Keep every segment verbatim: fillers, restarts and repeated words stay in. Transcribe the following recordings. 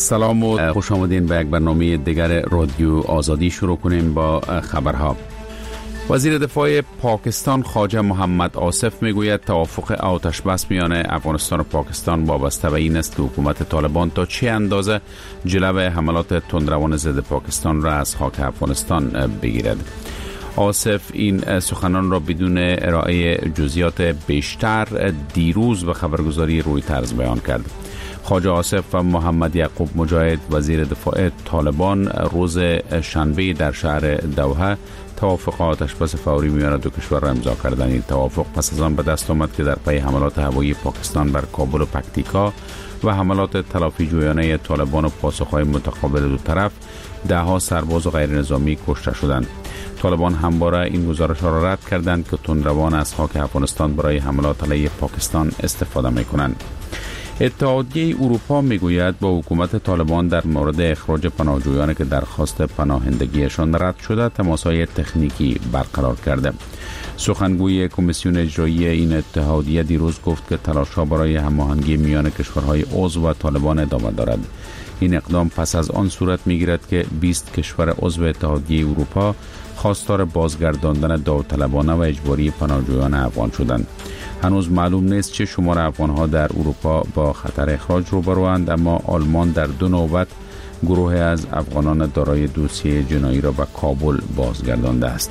سلام و خوش آمدین به یک برنامه دیگر رادیو آزادی. شروع کنیم با خبرها. وزیر دفاع پاکستان خواجه محمد آصف میگوید توافق آتش بس میان افغانستان و پاکستان وابسته به این است که حکومت طالبان تا چه اندازه جلو حملات تندروان ضد پاکستان را از خاک افغانستان بگیرد. آصف این سخنان را بدون ارائه جزئیات بیشتر دیروز به خبرگزاری رویترز بیان کرد. خواجه آصف و محمد یعقوب مجاهد وزیر دفاع طالبان روز شنبه در شهر دوحه توافق آتش بس فوری میان دو کشور را امضا کردند. این توافق پس از آن به دست آمد که در پی حملات هوایی پاکستان بر کابل و پکتیکا و حملات تلافی جویانه طالبان و پاسخهای متقابل دو طرف ده ها سرباز و غیر نظامی کشته شدند. طالبان همواره این گزارش را رد کردند که تندروان از خاک افغانستان برای حملات علیه پاکستان استفاده میکنند. اتحادیه اروپا میگوید با حکومت طالبان در مورد اخراج پناهجویانی که درخواست پناهندگیشان رد شده تماسهای تکنیکی برقرار کرده. سخنگوی کمیسیون اجرایی این اتحادیه دیروز گفت که تلاش‌ها برای هماهنگی میان کشورهای عضو و طالبان ادامه دارد. این اقدام پس از آن صورت میگیرد که بیست کشور عضو اتحادیه اروپا خواستار بازگرداندن داوطلبانه و اجباری پناهجویان افغان شدند. هنوز معلوم نیست چه شمار افغان‌ها در اروپا با خطر اخراج روبروند، اما آلمان در دو نوبت گروه از افغانان دارای دوسیه جنایی را به کابل بازگردانده است.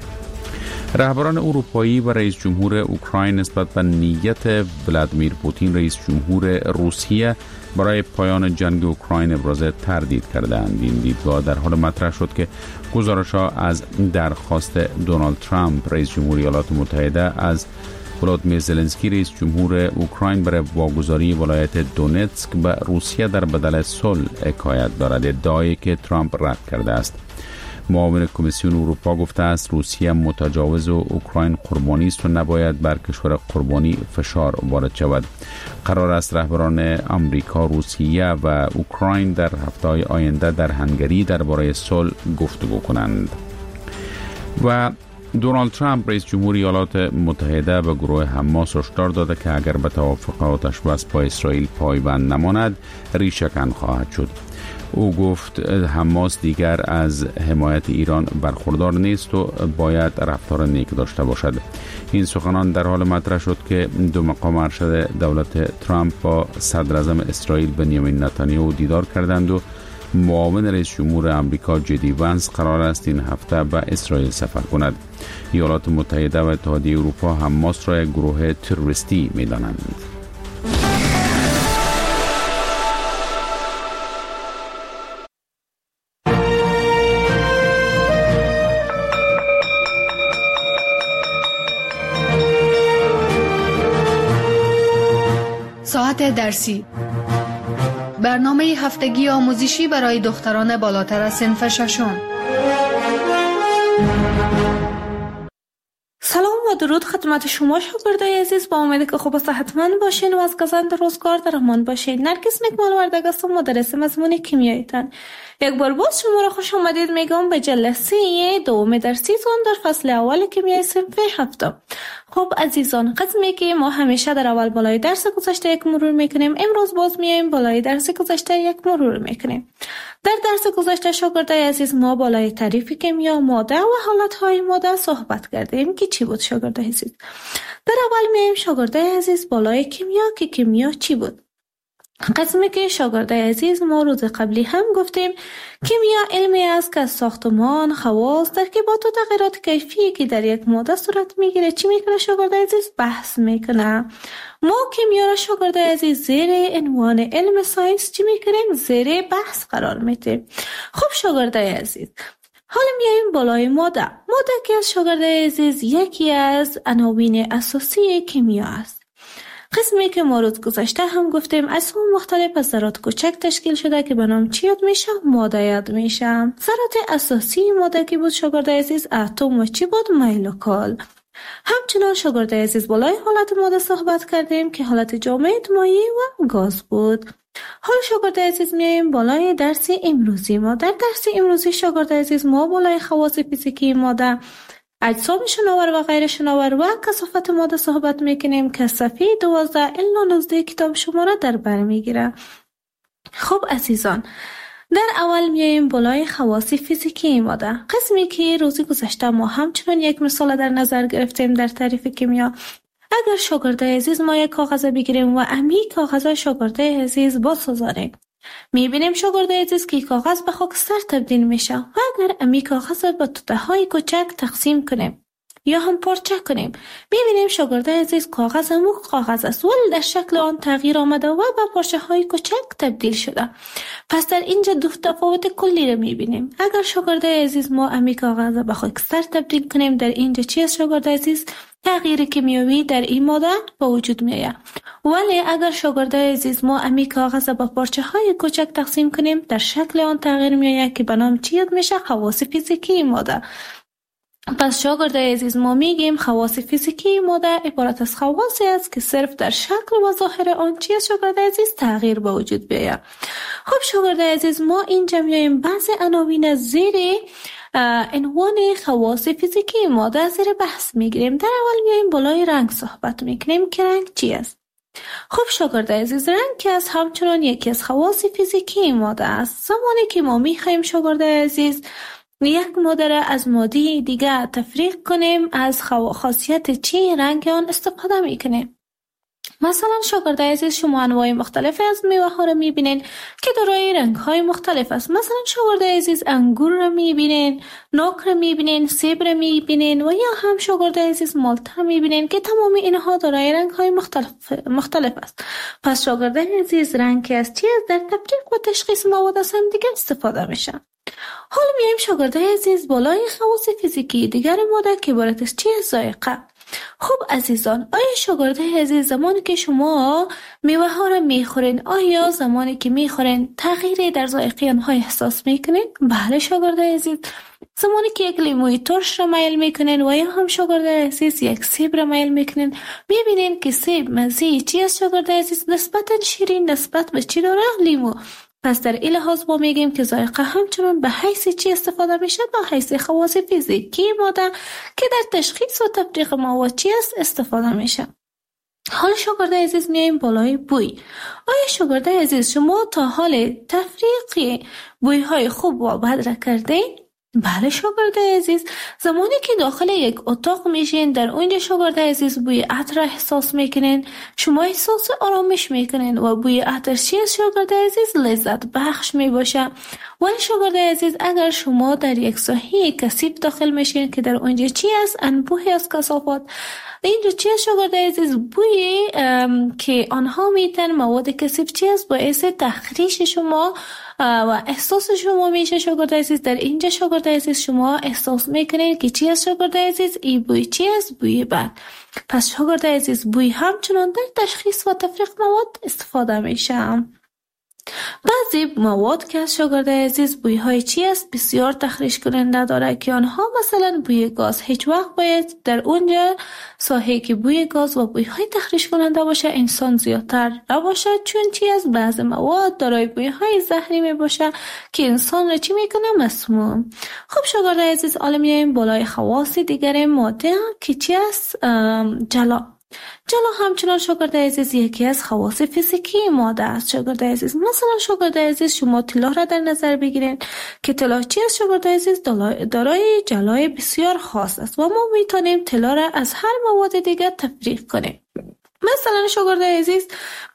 رهبران اروپایی و رئیس جمهور اوکراین نسبت به نیت ولادیمیر پوتین رئیس جمهور روسیه برای پایان جنگ اوکراین ابراز تردید کردند. این دیدگاه در حال مطرح شد که گزارش‌ها از درخواست دونالد ترامپ رئیس جمهور ایالات متحده از ولادیمیر زلنسکی رئیس جمهور اوکراین برای واگذاری ولایت دونتسک به روسیه در بدل صلح حکایت دارد، ادعایی که ترامپ رد کرده است. معاون کمیسیون اروپا گفته است روسیه متجاوز و اوکراین قربانی است و نباید بر کشور قربانی فشار وارد شود. قرار است رهبران آمریکا، روسیه و اوکراین در هفته‌های آینده در هنگری درباره صلح گفتگو کنند. و دونالد ترامپ رئیس جمهور ایالات متحده به گروه حماس هشدار داده که اگر به توافق آتش بس با اسرائیل پایبند نماند ریشه‌کن خواهد شد. او گفت حماس دیگر از حمایت ایران برخوردار نیست و باید رفتار نیک داشته باشد. این سخنان در حال مطرح شد که دو مقام ارشد دولت ترامپ با صدر اعظم اسرائیل بنیامین نتانیاهو دیدار کردند و معاون رئیس جمهور آمریکا جدی وانس قرار است این هفته به اسرائیل سفر کند. ایالات متحده و اتحادیه اروپا حماس را یک گروه تروریستی می‌دانند. ساعت درسی، برنامه هفتگی آموزشی برای دختران بالاتر از صنف ششم. سلام و درود خدمت شما شاگردای عزیز، با امید که خوب و صحتمند باشین و از گزند روزگار در امان باشین. نرگس نیکمال وردگ هستم، مدرس مضمون کیمیایتان. یک بار باز شما را خوش آمدید میگم به جلسه دوم درسیتون در فصل اول کیمیای صنف هفتم. خب عزیزان، قسمی که ما همیشه در اول بالای درس گذشته یک مرور میکنیم، امروز باز میایم بالای درس گذشته یک مرور میکنیم. در درس گذشته شاگردای عزیز ما بالای تعریف کیمیا، ماده و حالتهای ماده صحبت کردیم که چی بود شاگردای عزیز. در اول میایم شاگردای عزیز بالای کیمیا که کیمیا چی بود. قسمی که شاگردای عزیز ما روز قبلی هم گفتیم کیمیا علمی است که از ساختمان، خواص، ترکیبات و تغییرات کیفی که در یک ماده صورت میگیره چی میکنه شاگردای عزیز؟ بحث میکنه. ما کیمیا را شاگردای عزیز زیر عنوان علم ساینس چی میکنیم؟ زیر بحث قرار میدیم. خب شاگردای عزیز، حالا میایم بالای ماده. ماده که از شاگردای عزیز یکی از عناوین اساسی کیمیا است. قسمی که ما روز گذشته هم گفتیم اجسام مختلف از ذرات کوچک تشکیل شده که به نام چی یاد میشه؟ ماده یاد میشه. ذرات اساسی ماده که بود شاگردای عزیز اتم و چی بود؟ مولکول. همچنان شاگردای عزیز بالای حالت ماده صحبت کردیم که حالت جامد، مایع و گاز بود. حالا شاگردای عزیز میایم بالای درس امروزی ما. در درس امروزی شاگردای عزیز ما بالای خواص فیزیکی ماده، اجسام شناور و غیر شناور و کثافت ماده صحبت میکنیم که صفحه دوازده الی نوزده کتاب شما را در بر میگیره. خب عزیزان، در اول میایم بالای خواص فیزیکی این ماده، قسمی که روزی گذشته ما همچنان یک مثال در نظر گرفتیم در تعریف کیمیا. اگر شاگرده عزیز ما یک کاغذ بگیریم و امی کاغذ شاگرده عزیز بسازانیم، میبینیم شاگرده عزیز که کاغذ به خاکستر تبدیل میشه و اگر امی کاغذ به توته های کوچک تقسیم کنیم یا هم پارچه کنیم، میبینیم شاگرده عزیز کاغذ مو کاغذ است ولی در شکل آن تغییر آمده و به پارچه های کوچک تبدیل شده. پس در اینجا دو تفاوت کلی رو میبینیم. اگر شاگرده عزیز ما امی کاغذ به خاکستر تبدیل کنیم، در اینجا چی است شاگرده عزیز؟ تغییر کیمیایی در این ماده به وجود میآید. ولی اگر شاگرده عزیز ما امی کاغذ به پارچه های کوچک تقسیم کنیم، در شکل آن تغییر میآید که به نام چی یاد میشه؟ خواص فیزیکی این ماده. پس شاگرده عزیز ما میگیم خواص فیزیکی ماده عبارت از خواصی است که صرف در شکل و ظاهر آن چی است شاگرده عزیز؟ تغییر به وجود بیاید. خب شاگرده عزیز ما اینجا میایم بعضی عناوین زیر عنوان خواص فیزیکی ماده زیر بحث میگیریم. در اول میایم بالای رنگ صحبت میکنیم که رنگ چی است. خب شاگرده عزیز، رنگ که از همچنان یکی از خواص فیزیکی ماده است. زمانی که ما میخوایم شاگرده عزیز یک ماده را از ماده دیگه تفریق کنیم، از خاصیت چی رنگ آن استفاده میکنیم. مثلا شاگرده عزیز شما انواع مختلف از میوه ها را میبینین که دارای رنگ های مختلف است. مثلا شاگرده عزیز انگور را میبینین، ناک را میبینین، سیب را میبینین و یا هم شاگرده عزیز مالت میبینین که تمام اینها دارای رنگ های مختلف مختلف است. پس شاگرده عزیز رنگ که از چی است در تفریق و تشخیص مواد از هم دیگه استفاده میشه. حالا میایم شاگرده عزیز بالای خواص فیزیکی دیگر ماده که عبارت از چی است؟ ذائقه. خب عزیزان، آیا شاگرده عزیز زمانی که شما میوه ها را میخورین، آیا زمانی که میخورین تغییری در ذائقه آنها احساس میکنین؟ بله شاگرده عزیز. زمانی که یک لیموی ترش را میل میکنین و یا هم شاگرده عزیز یک سیب را میل میکنین، میبینین که سیب مزه چی است شاگرده عزیز؟ نسبتا شیرین نسبت به چی داره؟ لیمو. پس در این لحاظ ما میگیم که ذائقه همچنان به حیث چی استفاده میشه؟ به حیث خواص فیزیکی ماده که در تشخیص و تفریق مواد چی است استفاده میشه. حالا شاگرده عزیز میایم بالای بوی. آیا شاگرده عزیز شما تا حال تفریق بوی های خوب و بد را کردین؟ بله شاگرده عزیز، زمانی که داخل یک اتاق میشین، در اونجا شاگرده عزیز بوی عطر احساس میکنین، شما احساس آرامش میکنین و بوی عطر چی است شاگرده عزیز؟ لذت بخش میباشه. ولی شاگرده عزیز اگر شما در یک ساحه کثیف داخل میشین که در اونجا چی است؟ انبوهی از کثافات، اینجا چی است شاگرده عزیز؟ بوی که آنها میتن مواد کثیف چی است؟ باعث تخریش شما و احساس شما میشه شاگرده عزیز. در اینجا شاگرده عزیز شما احساس میکنید که چی است شاگرده عزیز؟ این بوی چی است؟ بوی بد. پس شاگرده عزیز بوی همچنان در تشخیص و تفریق مواد استفاده میشه. بعضی مواد که از شاگرده عزیز بوی های چی است؟ بسیار تخریش کننده داره که آنها مثلا بوی گاز. هیچ وقت باید در اونجا ساحه که بوی گاز و بوی های تخریش کننده باشه انسان زیادتر نباشه، چون چی است؟ بعضی مواد دارای بوی های زهری می باشه که انسان را چی میکنه؟ مسموم. خب شاگرده عزیز حالا میایم بالای خواص دیگر ماده که چی است؟ جلا. جلا همچنان شاگرده عزیز یکی از خواص فیزیکی ماده است شاگرده عزیز. مثلا شاگرده عزیز شما طلا را در نظر بگیرین که طلا چی است شاگرده عزیز؟ دارای جلای بسیار خاص است و ما میتونیم طلا را از هر مواد دیگر تفریق کنیم. مثلا شاگرده عزیز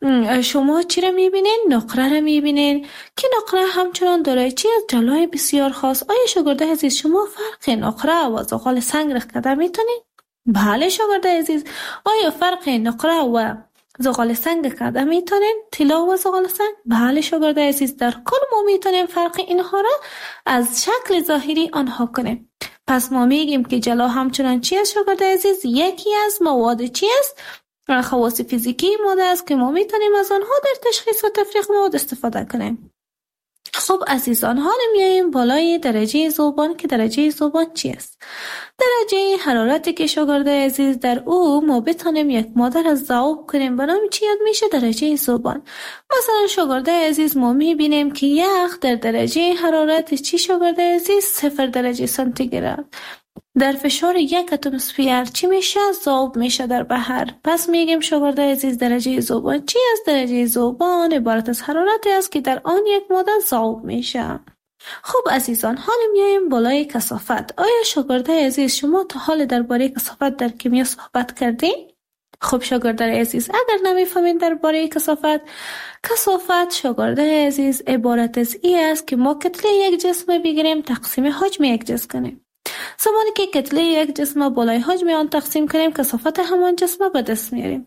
شما چی را میبینین؟ نقره را میبینین که نقره همچنان دارای چی است؟ جلای بسیار خاص. آیا شاگرده عزیز شما فرق نقره و زغال سنگ را کده میتونین؟ بله شاگرده عزیز. آیا فرق نقره و زغال سنگ کده میتونین؟ طلا و زغال سنگ؟ بله شاگرده عزیز. در کل ما میتونیم فرق اینها را از شکل ظاهری آنها کنیم. پس ما میگیم که جلا همچنان چی است شاگرده عزیز؟ یکی از مواد چی است؟ خواص فیزیکی ماده است که ما میتونیم از آنها در تشخیص و تفریق مواد استفاده کنیم. خب عزیزان حالا میاییم بالای درجه ذوبان که درجه ذوبان چی است؟ درجه حرارتی که شاگرده عزیز در او ما بتانیم یک ماده را ذوب کنیم به نام چی یاد میشه؟ درجه ذوبان. مثلا شاگرده عزیز ما میبینیم که یخ در درجه حرارت چی شاگرده عزیز؟ صفر درجه سانتیگراد. در فشار یک اتمسفر چی میشه؟ ذوب میشه در بحر. پس میگیم شاگردای عزیز درجه ذوبان چی است؟ درجه ذوبان عبارت از حرارتی است که در آن یک ماده ذوب میشه. خب عزیزان، حالا میایم بالای کثافت. آیا شاگردای عزیز شما تا حال درباره کثافت در کیمیا صحبت کردین؟ خب شاگردای عزیز، اگر نمیفهمین درباره کثافت، کثافت شاگردای عزیز عبارت از این است که ما کتله یک جسم بگیریم تقسیم حجم یک جسم کنیم. زمانی که کتله یک جسم بالای حجم آن تقسیم کنیم، کثافت همان جسم به دست میاریم.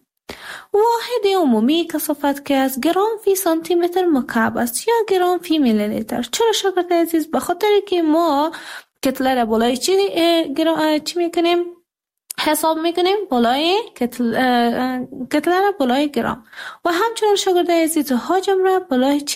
واحد عمومی کثافت که از گرم فی سانتی متر مکعب است یا گرم فی میلی لیتر. چرا شاگرد عزیز؟ به خاطر که ما کتله را بالای چی گرم چی میکنیم؟ حساب میکنیم بالای کتله کتله را بالای گرم و همچنین شاگرد عزیز حجم را بالای چی؟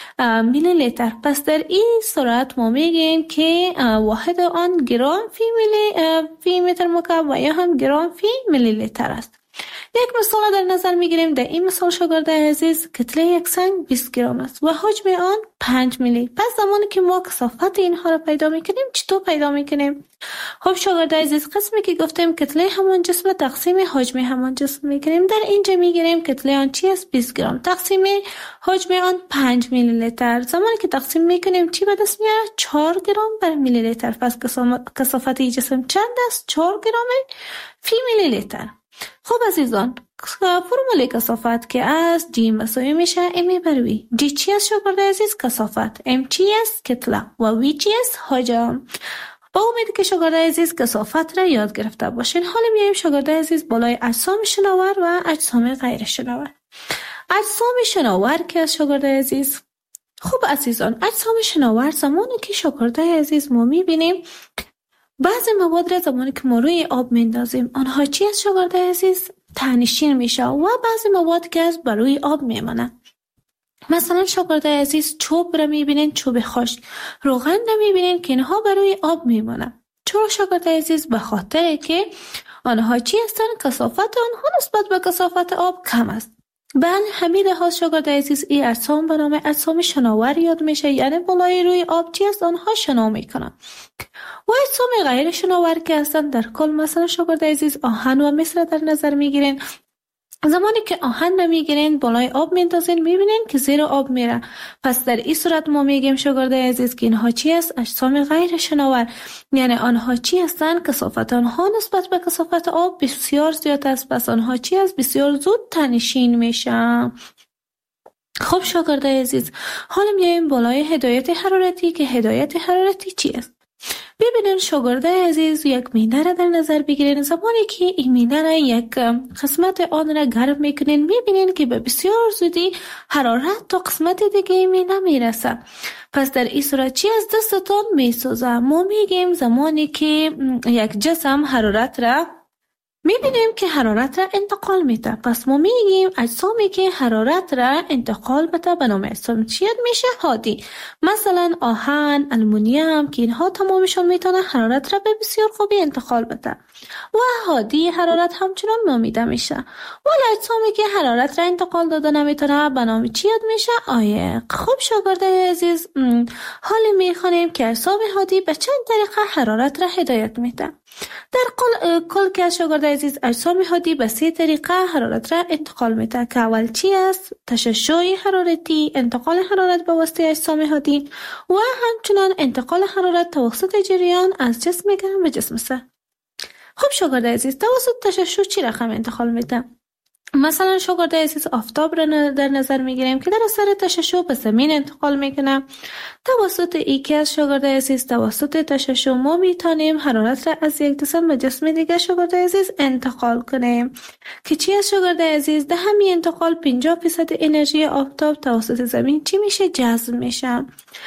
میلی لیتر. پس در این صورت ما میگیم که واحد آن گرم فی میلی فی متر مکعب و یا هم گرم فی میلی لیتر است. یک مثال در نظر میگیریم. در این مثال شاگرد عزیز کتله یک سنگ بیست گرم است و حجم آن پنج میلی. پس زمانی که ما کثافت اینها را پیدا میکنیم چطور پیدا میکنیم؟ خب شاگرد عزیز، قسمی که گفتیم کتله همان جسم تقسیم حجم همان جسم میکنیم. در اینجا میگیریم کتله آن چی است؟ بیست گرم تقسیم حجم آن پنج میلی لیتر. زمانی که تقسیم میکنیم چی به دست میاره؟ چهار گرم بر میلی لیتر. پس کثافت این جسم چند است؟ چهار گرم فی میلی لیتر. خب عزیزان، فرمول کثافت که از جی مساوی میشه امی بر وی. جی چی است شاگرد عزیز؟ کثافت. ام چی است؟ کتله. و وی چی است؟ حجم. با امید که شاگرد عزیز کثافت را یاد گرفته باشین. حالا میایم شاگرد عزیز بالای اجسام شناور و اجسام غیر شناور. اجسام شناور که از شاگرد عزیز، خب عزیزان، اجسام شناور زمانی که شاگرد عزیز ما میبینیم بعضی مواد را زمانی که ما روی آب میندازیم آنها چی است شاگرد عزیز؟ تنشین میشه و بعضی مواد که از بر روی آب میمانه. مثلا شاگرد عزیز چوب را میبینین، چوب خشک. روغن را میبینین که اینها بر روی آب میمانه. چرا شاگرد عزیز؟ به خاطر که آنها چی هستن؟ کثافت آنها نسبت به کثافت آب کم است. بله، همین لحاظ شاگرد عزیز این اجسام به نام اجسام شناور یاد میشه، یعنی بالای روی آب چی است؟ آنها شنا میکنن. و اجسام غیر شناور که هستن در کل، مثلا شاگرد عزیز آهن و مس را در نظر میگیرین. زمانی که آهن را میگیرین بالای آب میندازین میبینین که زیر آب میره. پس در این صورت ما میگیم شاگرد عزیز که اینها چی است؟ اجسام غیر شناور. یعنی آنها چی هستن؟ کثافت آنها نسبت به کثافت آب بسیار زیاد است. پس آنها چی است؟ بسیار زود تنشین میشن. خب شاگرد عزیز، حالا میایم بالای هدایت حرارتی که هدایت حرارتی چی است؟ ببینین شاگرد عزیز، یک مینه را در نظر بگیرین. زمانی که این مینه را یک قسمت آن را گرم میکنین میبینین که به بسیار زودی حرارت تا قسمت دیگه این مینه میرسه. پس در این صورت چی از دستتون میسوزه؟ ما میگیم زمانی که یک جسم حرارت را میبینیم که حرارت را انتقال میده. پس ما میگیم اجسامی که حرارت را انتقال بده به نام اجسام چی میشه؟ هادی. مثلا آهن، آلومینیوم که اینها تمامشون میتونه حرارت را به بسیار خوبی انتقال بده و هادی حرارت همچنان نامیده میشه. ولی اجسامی که حرارت را انتقال داده نمیتونه به نام چی یاد میشه؟ عایق. خب شاگردای عزیز، حالا میخوانیم که اجسام هادی به چند طریقه حرارت را هدایت میده. در کل کل که شاگرد عزیز اجسام هادی به سه طریقه حرارت را انتقال میده که اول چی است؟ تشعشع حرارتی، انتقال حرارت به واسطه اجسام هادی و همچنان انتقال حرارت توسط جریان از جسم گرم به جسم سرد. خب شاگرد عزیز، توسط تشعشع چی رقم انتقال میده؟ مثلا شاگرد عزیز آفتاب را در نظر میگیریم که در اثر تشعشع به زمین انتقال میکنه. توسط ای که از شاگرد عزیز توسط تشعشع ما میتونیم حرارت را از یک جسم به جسم دیگه شاگرد عزیز انتقال کنیم که چی از شاگرد عزیز؟ ده همین انتقال پنجاه درصد انرژی آفتاب توسط زمین چی میشه؟ جذب میشه.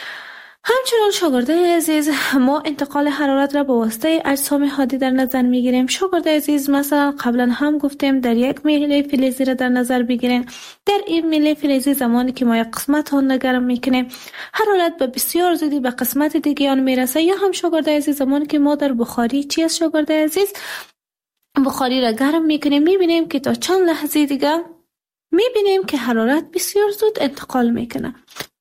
همچنان شاگرد عزیز ما انتقال حرارت را به واسطه اجسام هادی در نظر میگیریم. شاگرد عزیز مثلا قبلا هم گفتیم در یک میله فلزی را در نظر بگیریم. در این میله فلزی زمانی که ما یک قسمت آن را گرم میکنیم حرارت به بسیار زودی به قسمت دیگه آن میرسه. یا هم شاگرد عزیز زمانی که ما در بخاری چی از شاگرد عزیز بخاری را گرم میکنیم میبینیم که تا چند لحظه دیگه میبینیم که حرارت بسیار زود انتقال میکنه.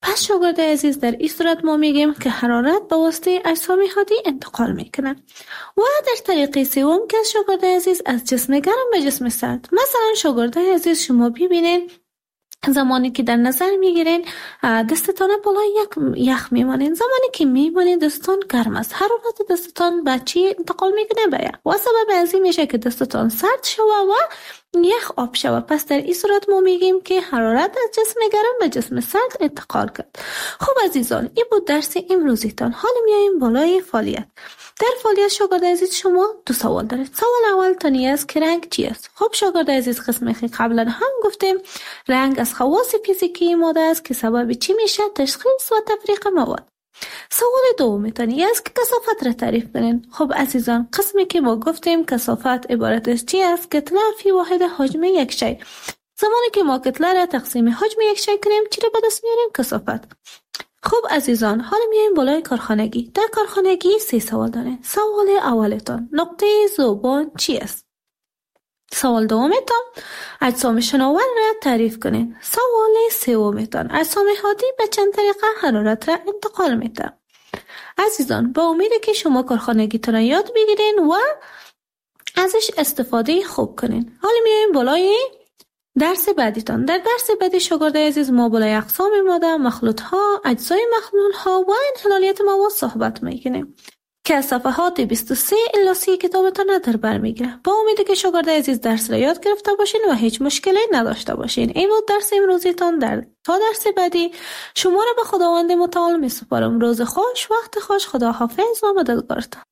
پس شاگرد عزیز در این صورت ما میگیم که حرارت به واسطه اجسام حادی انتقال میکنه. و در طریق سوم که شاگرد عزیز از جسم گرم به جسم سرد. مثلا شاگرد عزیز شما ببینین زمانی که در نظر میگیرین دستتان بالای یک یخ میمانین، زمانی که میمانین دستتان گرم است، حرارت دستتان به چی انتقال میکنه؟ به یخ. و سبب از این میشه که دستتان سرد شوه و یخ آب شوه. پس در این صورت ما میگیم که حرارت از جسم گرم به جسم سرد انتقال کرد. خب عزیزان، این بود درس امروزیتان. حالا میاییم بالای فعالیت. در فعالیت شاگرد عزیز شما دو سوال دارید. سوال اول تانی است که رنگ چی است؟ خب شاگرد عزیز قسمی که قبلا هم گفتیم رنگ از خواص فیزیکی ماده است که سبب چی میشه؟ تشخیص و تفریق مواد. سوال دوم تانی است که کثافت را تعریف کنین. خب عزیزان، قسمی که ما گفتیم کثافت عبارت از چی است؟ کتله فی واحد حجم یک شی. زمانی که ما کتله را تقسیم حجم یک شی کنیم چی را به دست میاریم؟ کثافت. خب عزیزان، حالا میایم بالای کارخانگی. در کارخانگی سه سوال دارین. سوال اولتان نقطه ذوبان چی است؟ سوال دومتان اجسام شناور را تعریف کنین. سوال سومتان اجسام حادی به چند طریقه حرارت را انتقال میده. عزیزان، با امید که شما کارخانگیتان را یاد بگیرین و ازش استفاده خوب کنین. حالا میایم بالای درس بعدیتان. در درس بعدی شاگرد عزیز ما بالای اقسام ماده، مخلوط ها، اجزای مخلوط ها و انحلالیت مواد صحبت میکنیم که از صفحات بیست و سه الی سی کتابتان را در بر میگیره. با امید که شاگرد عزیز درس را یاد گرفته باشین و هیچ مشکلی نداشته باشین. این بود درس امروزیتان. در تا درس بعدی شما را به خداوند متعال میسپارم. روز خوش، وقت خوش، خدا حافظ و مددگارتان.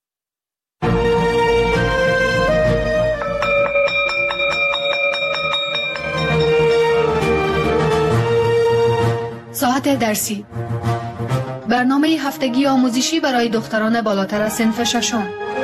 ساعت درسی، برنامه هفتگی آموزشی برای دختران بالاتر از صنف ششم.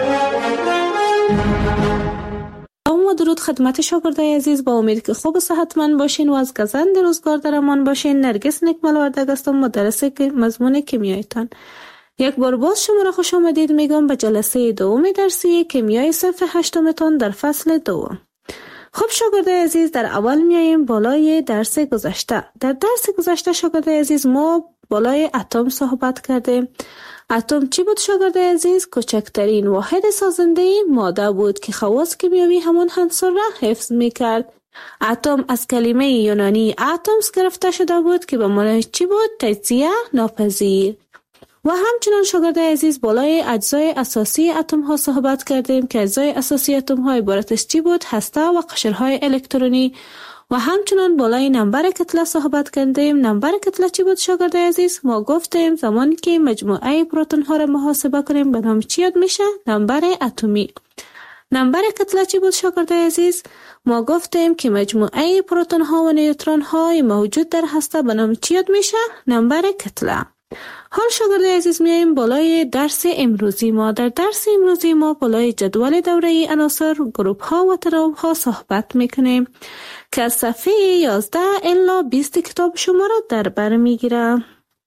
و درود خدمت شاگرد عزیز. با امید که خوب و صحتمند باشین و از گزند روزگار در امان باشین. نرگس نکمل وردگ هستم، مدرس مضمون کیمیایتان. یک بار باز شما را خوش آمدید میگم به جلسه دوم درسی کیمیای صنف هشتمتان در فصل دوم. خب شاگرد عزیز، در اول میاییم بالای درس گذشته. در درس گذشته شاگرد عزیز ما بالای اتم صحبت کردیم. اتم چی بود شاگرد عزیز؟ کوچکترین واحد سازنده ماده بود که خواص کیمیایی همان عنصر را حفظ میکرد. اتم از کلمه یونانی اتمس گرفته شده بود که به معنای چی بود؟ تجزیه ناپذیر. و همچنان شاگرد عزیز بالای اجزای اساسی اتم ها صحبت کردیم که اجزای اساسی اتم ها عبارت از چی بود؟ هسته و قشرهای الکترونی. و همچنان بالای نمبر کتله صحبت کردیم. نمبر کتله چی بود شاگرد عزیز؟ ما گفتیم زمانی که مجموعه پروتون ها را محاسبه کنیم به نام چی یاد میشه؟ نمبر اتمی. نمبر کتله چی بود شاگرد عزیز؟ ما گفتیم که مجموعه پروتون ها و نیوترون های موجود در هسته به نام چی یاد میشه؟ نمبر کتله. حال شاگرد عزیز میاییم بالای درس امروزی ما. در درس امروزی ما بالای جدول دوره‌ای عناصر، گروپ ها و تراب ها صحبت میکنیم که از صفحه یازده الی بیست کتاب شما را در بر میگیره.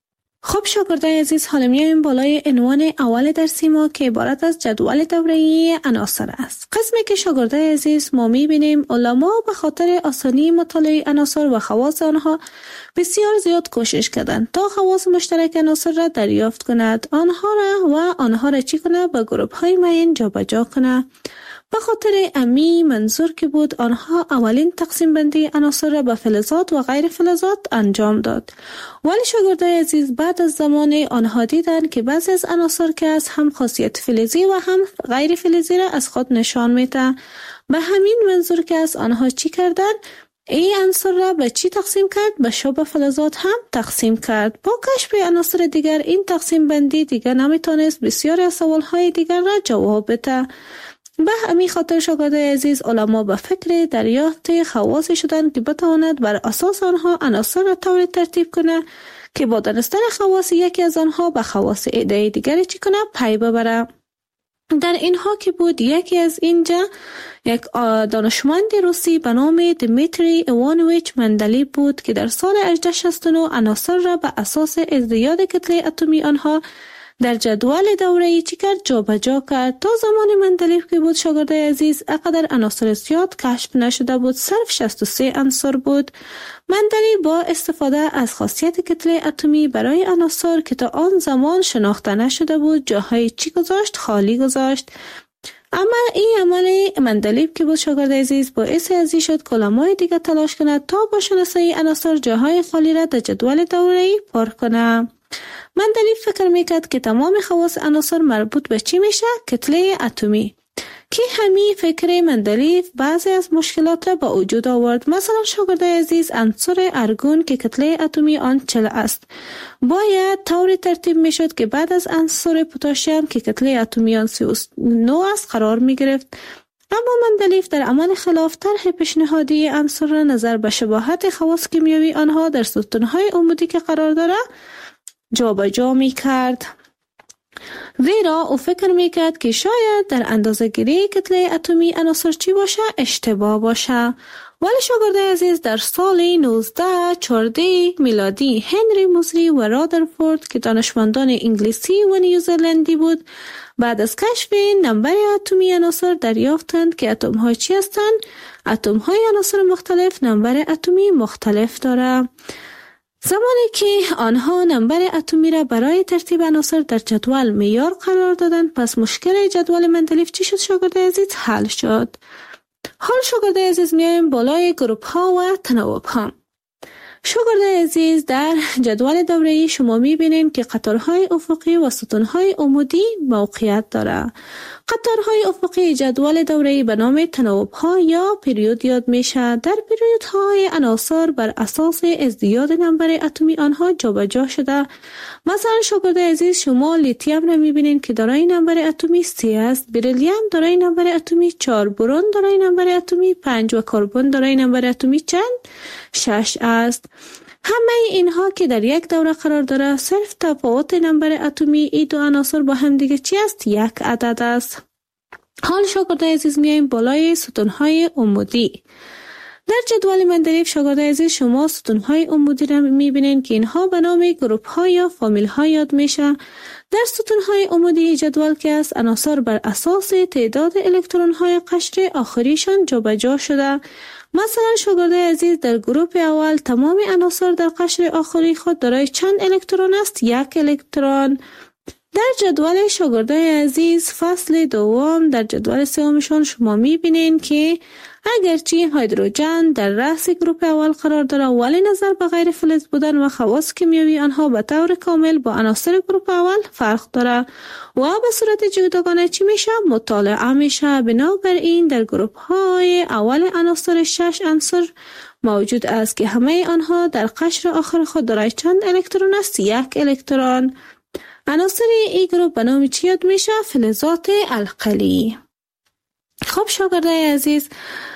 خب شاگرد عزیز، حالا میاییم بالای عنوان اول درسی ما که عبارت از جدول دوره‌ای عناصر است. قسمی که شاگرد عزیز ما میبینیم علما به خاطر آسانی مطالعه عناصر و خواص آنها بسیار زیاد کوشش کردند تا خواص مشترک عناصر را دریافت کند، آنها را و آنها را چی کنه؟ به گروپ های معین جابجا کنه. به خاطر امی منظور که بود آنها اولین تقسیم بندی عناصر را به فلزات و غیر فلزات انجام داد. ولی شاگرد عزیز بعد از زمان آنها دیدن که بعضی از عناصر که از هم خاصیت فلزی و هم غیر فلزی را از خود نشان میده. به همین منظور که از آنها چی کردن؟ این عنصر را به چی تقسیم کرد؟ به شبه فلزات هم تقسیم کرد. با کشف عناصر دیگر این تقسیم بندی دیگر نمیتونست بسیاری از سوالهای دیگر را جواب بده. به همین خاطر شاگرد عزیز علما به فکر دریافت خواص شدند که بتواند بر اساس آنها عناصر را طوری ترتیب کنه که با دانستن خواص یکی از آنها به خواص ایده دیگری چی کنه؟ پی ببره. در اینها که بود یکی از اینجا یک دانشمند روسی به نام دمیتری ایوانویچ مندلی بود که در سال هزار و هشتصد و شصت و نه عناصر را به اساس ازدیاد کتله اتمی آنها در جدول دوره‌ای چی کرد؟ جا به جا کرد. تا زمان مندلیف که بود شاگرد عزیز اقدر عناصر زیاد کشف نشده بود، صرف شصت و سه عنصر بود. مندلیف با استفاده از خاصیت کتله اتمی برای عناصر که تا آن زمان شناخته نشده بود جاهای چی گذاشت؟ خالی گذاشت. اما این عمل مندلیف که بود شاگرد عزیز باعث ازی شد که علمای دیگه تلاش کند تا با شناسایی عناصر جاهای خالی را در جدول دوره‌ای پر کنه. مندلیف فکر میکرد که تمام خواص عناصر مربوط به چی میشه؟ کتله اتمی. که همین فکر مندلیف بعضی از مشکلات را با وجود آورد. مثلا شاگرد عزیز عنصر ارگون که کتله اتمی آن چهل است باید طوری ترتیب میشد که بعد از عنصر پتاسیم که کتله اتمی آن سی و نه است قرار می گرفت. اما مندلیف در عمل خلاف طرح پیشنهادی عنصر را نظر به شباهت خواص کیمیایی آنها در ستونهای عمودی که قرار داره جا به جا می کرد. زیرا او فکر میکرد که شاید در اندازه گیری کتله اتمی عناصر چی باشه؟ اشتباه باشه. ولی شاگرد عزیز در سال نوزده چهارده میلادی هنری موزری و رادرفورد که دانشمندان انگلیسی و نیوزلندی بود بعد از کشف نمبر اتمی عناصر دریافتند که اتم های چی هستند؟ اتم های عناصر مختلف نمبر اتمی مختلف داره. زمانی که آنها نمبر اتمی را برای ترتیب عناصر در جدول معیار قرار دادند پس مشکل جدول مندلیف چی شد شاگرد عزیز؟ حل شد. حال شاگرد عزیز میایم بالای گروپ ها و تناوب ها. شاگرد عزیز در جدول دوره‌ای شما میبینید که قطارهای افقی و ستونهای عمودی موقعیت داره. قطارهای افقی جدول دوره‌ای به نام تناوب ها یا پریود یاد میشه. در پریود های عناصر بر اساس ازدیاد نمبر اتمی آنها جابجا شده. مثلا شاگرد عزیز شما لیتیم را میبینید که دارای نمبر اتمی سه است، بریلیوم دارای نمبر اتمی چهار، برون دارای نمبر اتمی پنج و کربن دارای نمبر اتمی چند؟ شش است. همه اینها که در یک دوره قرار داره صرف تفاوت نمبر اتمی ای دو عناصر با هم دیگه چی است؟ یک عدد است. حال شاگرد عزیز میایم بالای ستونهای عمودی. در جدول مندلیف شاگرد عزیز شما ستونهای عمودی را میبینید که اینها به نام گروپ ها یا فامیل ها یاد میشه. در ستونهای عمودی جدول که است عناصر بر اساس تعداد الکترون های قشر آخریشان جابجا شده. مثلا شاگرد عزیز در گروپ اول تمام عناصر در قشر آخری خود دارای چند الکترون است؟ یک الکترون. در جدول شاگرد عزیز فصل دوم در جدول سومشون شما میبینین که اگرچه هیدروژن در رأس گروپ اول قرار داره ولی نظر به غیر فلز بودن و خواص کیمیایی آنها به طور کامل با عناصر گروپ اول فرق داره و به صورت جداگانه چی میشه؟ مطالعه میشه. بنابراین در گروپ های اول عناصر شش عنصر موجود است که همه آنها در قشر آخر خود دارای چند الکترون است؟ یک الکترون. عناصر ای گروپ به نام چی یاد میشه؟ فلزات القلی. خب شاگرد عزیز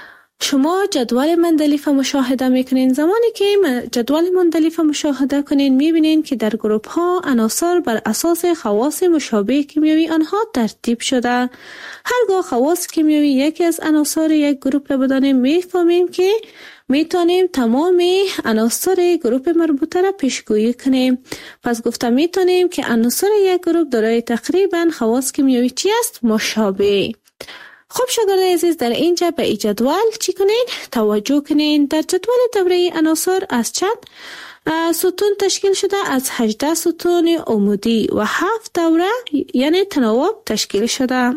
شما جدول مندلیف مشاهده میکنین. زمانی که جدول مندلیف مشاهده کنین میبینین که در گروپ ها عناصر بر اساس خواص مشابه کیمیایی آنها ترتیب شده. هرگاه خواص کیمیایی یکی از عناصر یک گروپ را بدانیم میفهمیم که میتونیم تمام عناصر گروپ مربوطه را پیشگویی کنیم. پس گفتم میتونیم که عناصر یک گروپ دارای تقریبا خواص کیمیایی چی است؟ مشابه. خب شاگرد عزیز در اینجا به این جدول چی کنین؟ توجه کنین. در جدول دوره عناصر از چند ستون تشکیل شده؟ از هجده ستون عمودی و هفت دوره یعنی تناوب تشکیل شده.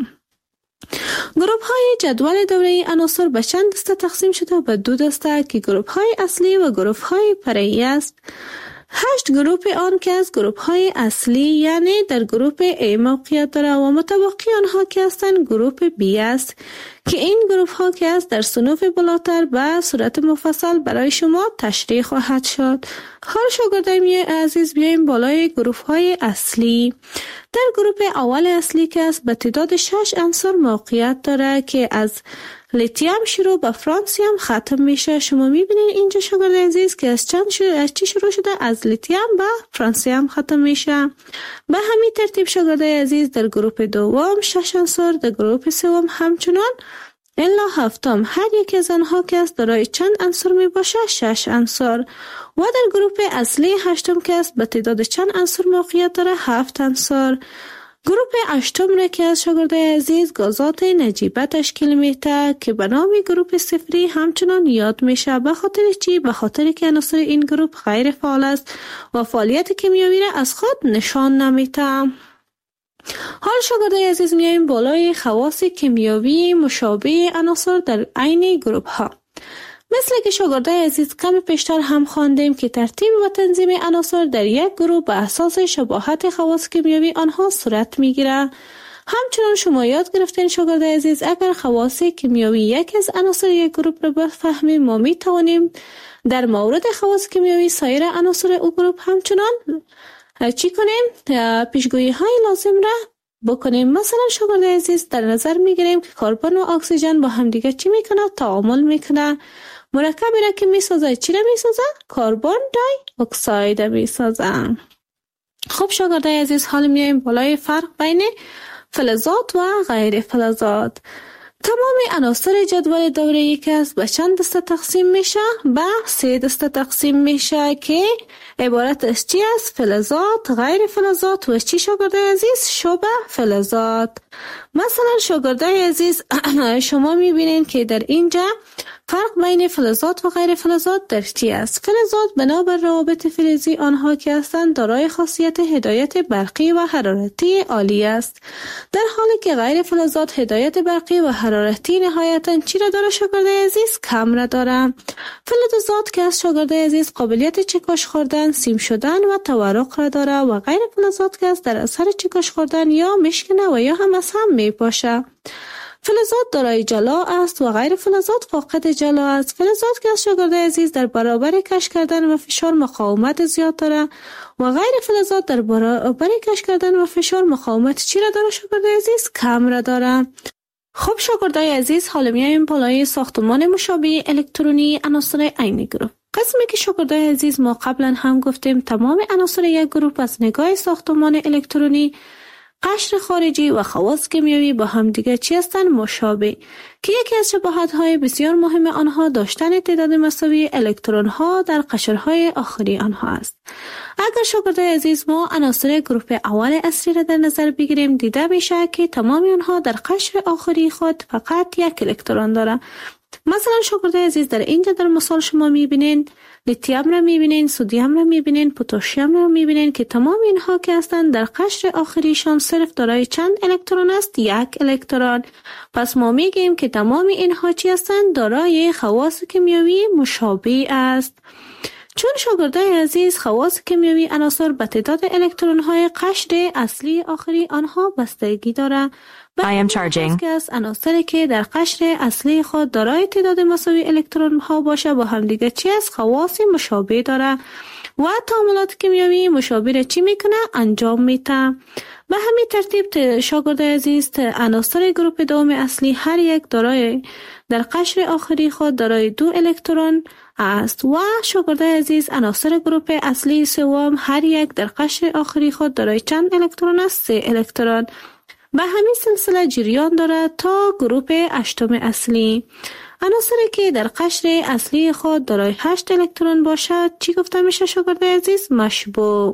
گروپ های جدول دوره عناصر به چند دسته تقسیم شده؟ به دو دسته که گروپ های اصلی و گروپ های فرعی است. هشت گروپ آن که از گروپ های اصلی یعنی در گروپ A موقعیت داره و متبقی آنها که هستند گروپ B است که این گروپ ها که است در صنوف بالاتر به صورت مفصل برای شما تشریح خواهد شد. حال شاگردان عزیز بیایم بالای گروپ های اصلی. در گروپ اول اصلی که است به تعداد شش عنصر موقعیت داره که از لیتیم شروع به فرانسیم ختم میشه. شما میبینید اینجا شاگرد عزیز که از چند شروع از چی شروع شده؟ از لیتیم به فرانسیم ختم میشه. به همین ترتیب شاگرد عزیز در گروپ دوم شش عنصر، در گروپ سوم همچنان الا هفتم هر یک از آنها که است دارای چند عنصر می باشه؟ شش عنصر. و در گروپ اصلی هشتم که است به تعداد چند عنصر موقعیت داره؟ هفت عنصر. گروپ هشتم را که از شاگردای عزیز گازات نجیبه تشکیل میده که به نام گروپ صفری همچنان یاد میشه. به خاطر چی؟ به خاطر که عناصر این گروپ غیر فعال است و فعالیت کیمیایی را از خود نشان نمیده. حال شاگردای عزیز میایم بالای خواص کیمیایی مشابه عناصر در عین گروپ ها. مثل که شاگردای عزیز کم پیشتر هم خواندیم که ترتیب و تنظیم عناصر در یک گروه به اساس شباهت خواص کیمیایی آنها صورت میگیره. همچنان شما یاد گرفتین شاگردای عزیز اگر خواص کیمیایی یک از عناصر یک گروه را بفهمیم ما می توانیم در مورد خواص کیمیایی سایر عناصر او گروه همچنان چی کنیم؟ پیشگویی های لازم را بکنیم. مثلا شاگردای عزیز در نظر میگیریم که کربن و اکسیژن با هم دیگه چی میکنه؟ تعامل میکنه. مرکبی را که میسازه چی را میسازه؟ کربن دای اکساید میسازه. خب شاگردای عزیز حال میایم بالای فرق بین فلزات و غیر فلزات. تمام عناصر جدول دوره‌ای که است به چند دسته تقسیم میشه؟ به سه دسته تقسیم میشه که عبارت از چی است؟ فلزات، غیر فلزات و چی شاگردای عزیز؟ شبه فلزات. مثلا شاگردای عزیز شما میبینین که در اینجا فرق بین فلزات و غیر فلزات در چی است؟ فلزات بنابر روابط فلزی آنها که هستند دارای خاصیت هدایت برقی و حرارتی عالی است، در حالی که غیر فلزات هدایت برقی و حرارتی نهایتاً چی را داره شاگردای عزیز؟ کم را داره. فلزات که از شاگردای عزیز قابلیت چکش خوردن، سیم شدن و تورق را داره و غیر فلزات که از در اثر چکش خوردن یا مشکنه و یا هم از هم می پاشه. فلزات دارای جلا است و غیر فلزات فاقد جلا است. فلزات که از شاگردای عزیز در برابر کش کردن و فشار مقاومت زیاد داره و غیر فلزات در برابر کش کردن و فشار مقاومت چی را داره شاگردای عزیز؟ کم را داره. خب شاگردای عزیز حالا میایم بالای ساختمان مشابه الکترونی عناصر عین گروه. قسمی که شاگردای عزیز ما قبلا هم گفتیم تمام عناصر یک گروه از نگاه ساختمان الکترونی، قشر خارجی و خواص کیمیایی با هم دیگر چی هستند؟ مشابه، که یکی از شباهت‌های بسیار مهم آنها داشتن تعداد مساوی الکترون‌ها در قشرهای آخری آنها است. اگر شاگردای عزیز ما عناصر گروه اول اصلی را در نظر بگیریم دیده میشه که تمام آنها در قشر آخری خود فقط یک الکترون داره. مثلا شاگردای عزیز در اینجا در مثال شما میبینین لیتیوم را میبینین، سدیم را میبینین، پتاسیم را میبینین که تمام اینها که هستند در قشر آخریشان صرف دارای چند الکترون است؟ یک الکترون. پس ما میگیم که تمام اینها چی هستند؟ دارای خواص کیمیایی مشابه است. چون شاگردای عزیز خواص کیمیایی عناصر به تعداد الکترون های قشر اصلی آخری آنها بستگی داره. I am charging. که از عناصری که در قشر اصلی خود دارای تعداد مساوی الکترون ها باشه با هم دیگه چی است؟ خواص مشابه داره و تعاملات کیمیایی مشابه را چی میکنه؟ انجام میده. به همین ترتیب شاگردای عزیز عناصر گروه دوم اصلی هر یک دارای در قشر آخری خود دارای دو الکترون است و شاگردای عزیز عناصر گروه اصلی سوم هر یک در قشر آخری خود دارای چند الکترون است؟ سه الکترون. به همین سلسله جریان داره تا گروه هشتم اصلی. عناصری که در قشر اصلی خود دارای هشت الکترون باشد چی گفته میشه شاگردای عزیز؟ مشبوع،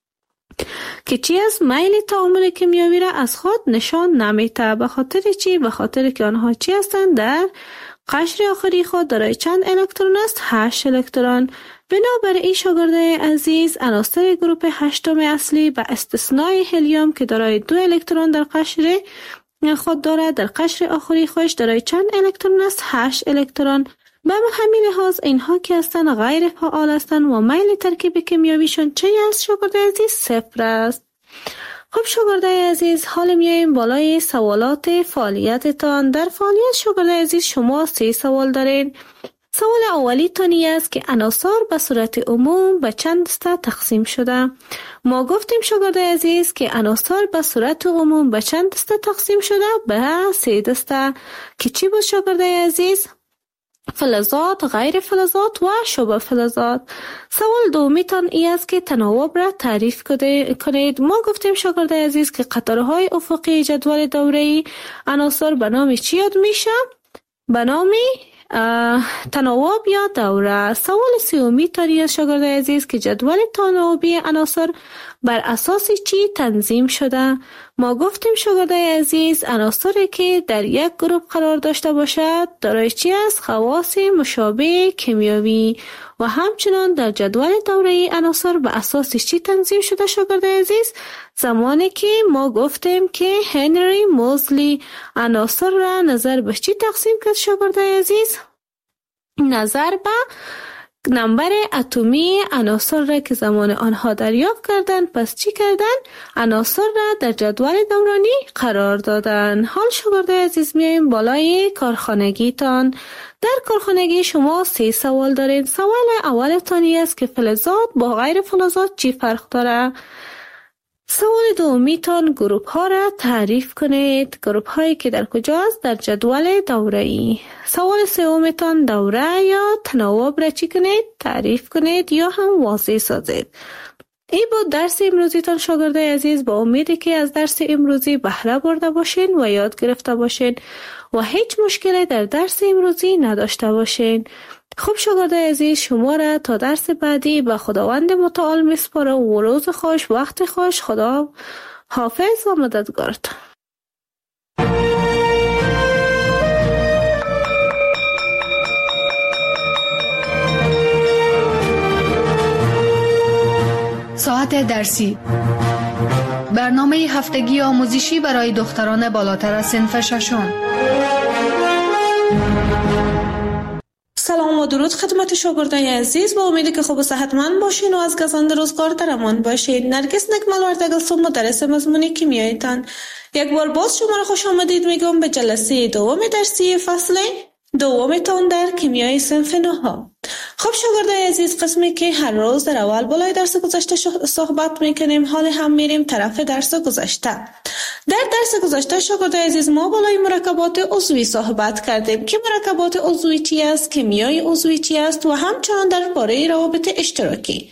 که چی از میل تعامل کیمیایی را از خود نشان نمیده. به خاطر چی؟ به خاطر که آنها چی هستند؟ در قشر آخری خود دارای چند الکترون است؟ هشت الکترون. بنابراین شاگردای عزیز عناصر گروه هشتم اصلی به استثنای هلیوم که دارای دو الکترون در قشر خود دارد در قشر آخری خودش دارای چند الکترون است؟ هشت الکترون. به همین لحاظ اینها که هستند غیر فعال هستند و میل ترکیب کیمیاییشون چه است شاگردای عزیز؟ صفر است. خب شاگردای عزیز حالا میایم بالای سوالات فعالیتتان. در فعالیت شاگردای عزیز شما سه سوال دارین. سوال اولی تانی است که عناصر به صورت عموم به چند دسته تقسیم شده. ما گفتیم شاگردای عزیز که عناصر به صورت عموم به چند دسته تقسیم شده؟ به سه دسته، که چی بود شاگردای عزیز؟ فلزات، غیر فلزات و شبه فلزات. سوال دومی تان ای است که تناوب را تعریف کنید. ما گفتیم شاگردای عزیز که قطارهای افقی جدول دوره‌ای عناصر به نام چی یاد میشه؟ به نام تناوب یا دوره. سوال سومی تانی از شاگرد عزیز که جدول تناوبی عناصر بر اساس چی تنظیم شده؟ ما گفتیم شاگرد عزیز عناصری که در یک گروه قرار داشته باشد دارای چی است؟ خواص مشابه کیمیایی. و همچنان در جدول دوره عناصر به اساس چی تنظیم شده شاگرد عزیز؟ زمانی که ما گفتیم که هنری موزلی عناصر را نظر به چی تقسیم کرد شاگرد عزیز؟ نظر به نمبر اتمی عناصر را که زمان آنها دریافت کردند. پس چی کردن؟ عناصر را در جدول دورانی قرار دادن. حال شاگرد عزیز میایم بالای کارخانگیتان. در کارخانگی شما سه سوال دارین. سوال اول تانی است که فلزات با غیر فلزات چی فرق داره؟ سوال دومی تان گروپ ها را تعریف کنید. گروپ هایی که در کجاست؟ در جدول دوره‌ای. سوال سوم تان دوره یا تناوب را چی کنید؟ تعریف کنید یا هم واضح سازید. این بود درس امروزی تان شاگرد عزیز. با امیدی که از درس امروزی بهره برده باشین و یاد گرفته باشین و هیچ مشکلی در درس امروزی نداشته باشین. خب شاگرد عزیز، شما را تا درس بعدی به خداوند متعال میسپارم و روز خوش، وقت خوش. خدا حافظ و مددگارت. ساعت درسی، برنامه هفتگی آموزشی برای دختران بالاتر از صنف ششم. سلام و درود خدمت شاگردای عزیز. با امیدی که خوب و صحتمند باشین و از گزند روزگار در امان باشین. نرگس نکمل وردگستون مدرس مضمون کیمیایتان. یک بار باز شما را خوش آمدید میگم به جلسه دوم درسی فصل دومتان در کیمیای صنف نهم. خب شاگردای عزیز، قسمی که هر روز در اول بالای درس گذشته صحبت میکنیم، حال هم میریم طرف درس گذشته. در درس گذشته شاگردای عزیز ما بالای مرکبات عضوی صحبت کردیم که مرکبات عضوی چی است، کیمیای عضوی چی است و همچنان درباره روابط اشتراکی.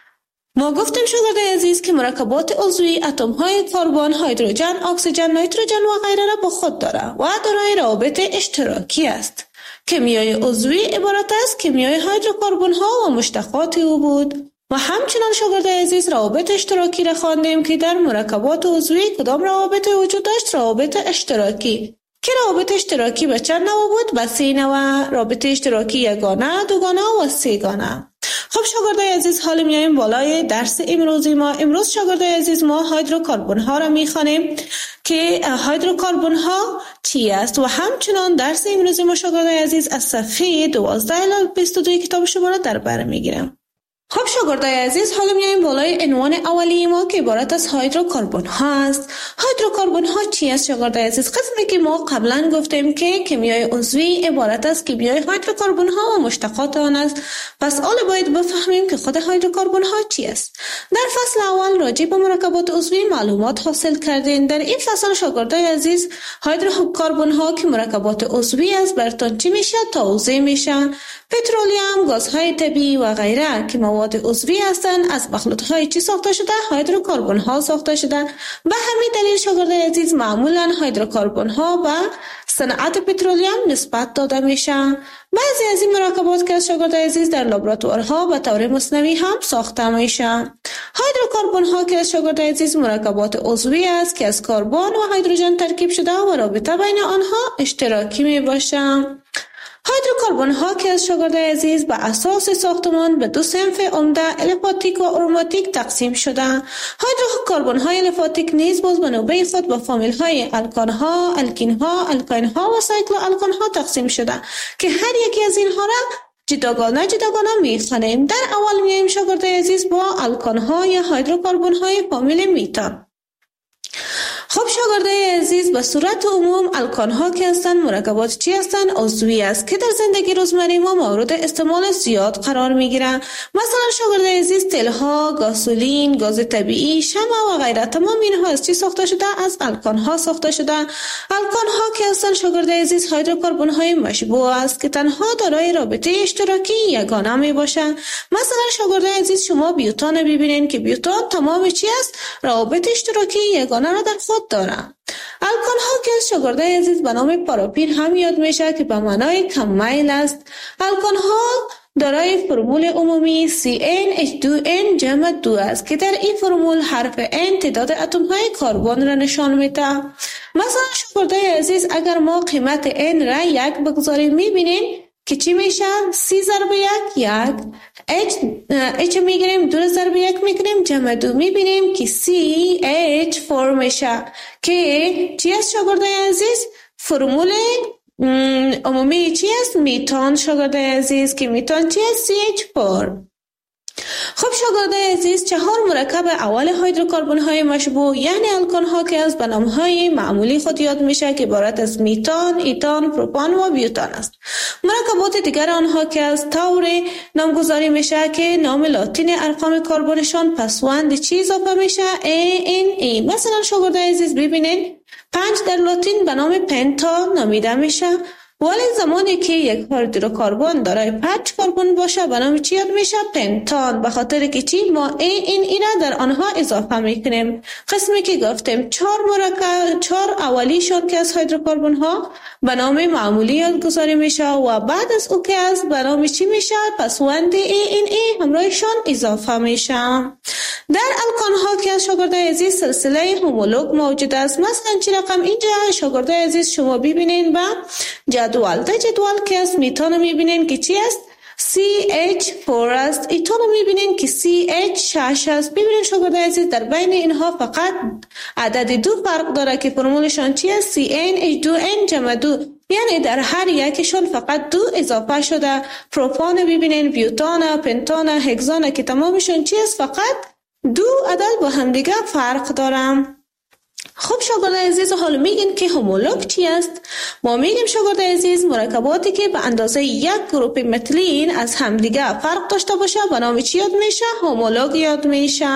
ما گفتیم شاگردای عزیز که مرکبات عضوی اتم های کربن، هیدروژن، اکسیژن، نیتروژن و غیره را با خود داره و دارای روابط اشتراکی است. کیمیای عضوی عبارت است کیمیای هیدروکربن ها و مشتقات او بود. و همچنان شاگردای عزیز روابط اشتراکی را خواندیم که در مرکبات عضوی کدام روابط وجود داشت؟ روابط اشتراکی. که روابط اشتراکی به چند نوع بود؟ به سه نوع. رابط اشتراکی یگانه، دوگانه و سه‌گانه. خب شاگردای عزیز، حالا میایم بالای درس امروزی ما. امروز شاگردای عزیز ما هیدروکربن ها را میخوانیم که هیدروکربن ها چی است و همچنان درس امروزی ما شاگردای عزیز از صفحه دوازده الی بیست و دو کتاب شما را در بر میگیرم. خب شاگردای عزیز، حالا میایم بالای عنوان اولی ما که عبارت از هیدروکربن ها است. هیدروکربن ها چی است شاگردای عزیز؟ قسمی که ما قبلا گفتیم که کیمیای عضوی عبارت از کیمیای هیدروکربن ها و مشتقات آن است. پس حالا باید بفهمیم که خود هیدروکربن ها چی است. در فصل اول راجع به مرکبات عضوی معلومات حاصل کردین. در این فصل شاگردای عزیز هیدروکربن ها که مرکبات عضوی است براتون چی میشه؟ توضیح میشه. پترولیوم، گازهای طبیعی و غیره که مواد عضوی هستند از مخلوطهای چی ساخته شده؟ هیدروکربن ها ساخته شده. به همین دلیل شاگردای عزیز معمولا هیدروکربن ها به صنعت پترولیوم نسبت داده میشه. بعضی از این مرکبات که شاگردای عزیز در لابراتوارها به طور مصنوعی هم ساخته میشه. هیدروکربن ها که شاگردای عزیز مرکبات عضوی است که از کربن و هیدروژن ترکیب شده و رابطه بین آنها اشتراکی می باشه. هیدروکربن ها که از شاگردای عزیز به اساس ساختمان به دو صنف عمده الیفاتیک و اروماتیک تقسیم شده. هیدروکربن های الیفاتیک نیز باز به نوبه خود به فامیل های الکان ها، الکین ها، الکاین ها و سایکلو الکان ها تقسیم شده که هر یکی از اینها را جداگانه جداگانه میخوانیم. در اول میایم شاگردای عزیز با الکان ها یا هیدروکربن های فامیل میتان. خب شاگردای عزیز، به صورت عموم الکان ها که هستند مرکبات چی هستند؟ عضوی است که در زندگی روزمره ما مورد استعمال زیاد قرار میگیرند. مثلا شاگردای عزیز تیل ها، گازولین، گاز طبیعی، شمع و غیره تمام اینها از چی ساخته شده؟ از الکان ها ساخته شده. الکان ها که هستند شاگردای عزیز هیدروکربن های مشبوع است که تنها دارای رابطه اشتراکی یگانه می باشند. مثلا شاگردای عزیز شما بیوتان ببینید که بیوتان تمام چی است؟ روابط اشتراکی یگانه را در خود دارند. الکل ها که از شاگردای عزیز به نام پاراپین هم یاد میشه که به معنای کم میل است. الکل ها دارای فرمول عمومی سی ان اچ دو ان جمع دو است که در این فرمول حرف N تعداد اتم های کربن را نشان میده. مثلا شاگردای عزیز اگر ما قیمت N را یک بگذاریم میبینیم که چی میشه؟ سی ضرب یک یک H, H میگیریم دو ضرب یک میگیریم جمع دو میبینیم که سی اچ فور میشه که چی است شاگردای عزیز؟ فرمول عمومی چی است؟ میتان شاگردای عزیز که میتان چی است؟ سی اچ فور. خب شاگردای عزیز چهار مرکب اول هیدروکربن های مشبوع یعنی الکن ها که از به نام های معمولی خود یاد میشه که عبارت از میتان، ایتان، پروپان و بیوتان است. مرکبات دیگر آنها که از طور نامگذاری میشه که نام لاتین ارقام کربنشان پسوند چی اضافه میشه؟ ای ان ای. مثلا شاگردای عزیز ببینید پنج در لاتین به نام پنتا نامیده میشه، ولی زمانی که یک هیدروکربن دارای پنج کربن باشه به نام چی یاد میشه؟ پنتان. به خاطر که چی ما ای این اینا در آنها اضافه میکنیم. قسمی که گفتیم چهار مرکب چهار اولیشون که از هیدروکربن ها به نام معمولی یادگذاری میشه و بعد از او که از به نام چی میشه؟ پسوند ای این ای همراهشون اضافه میشه. در الکان ها که از شاگردای عزیز سلسله هومولوگ موجود است. مثلا چی رقم اینجا شاگردای عزیز شما ببینین با جدول. در جدول که از میتان میبینین که چی است؟ سی اچ فور است. ایتان میبینین که سی اچ شش است. ببینین شاگردای عزیز در بین اینها فقط عدد دو فرق داره که فرمولشان چی است؟ سی ان اچ دو ان جمع دو، یعنی در هر یکشون فقط دو اضافه شده. پروپان ببینین، بیوتان، پنتان، هگزان که تمامشون چی است؟ فقط دو عدد با هم دیگه فرق دارم. خب شاگردای عزیز حالا میگین که هومولوگ چی است؟ ما میگیم شاگردای عزیز مرکباتی که به اندازه یک گروپ متلین از همدیگه فرق داشته باشه به نام چی یاد میشه؟ هومولوگ یاد میشه.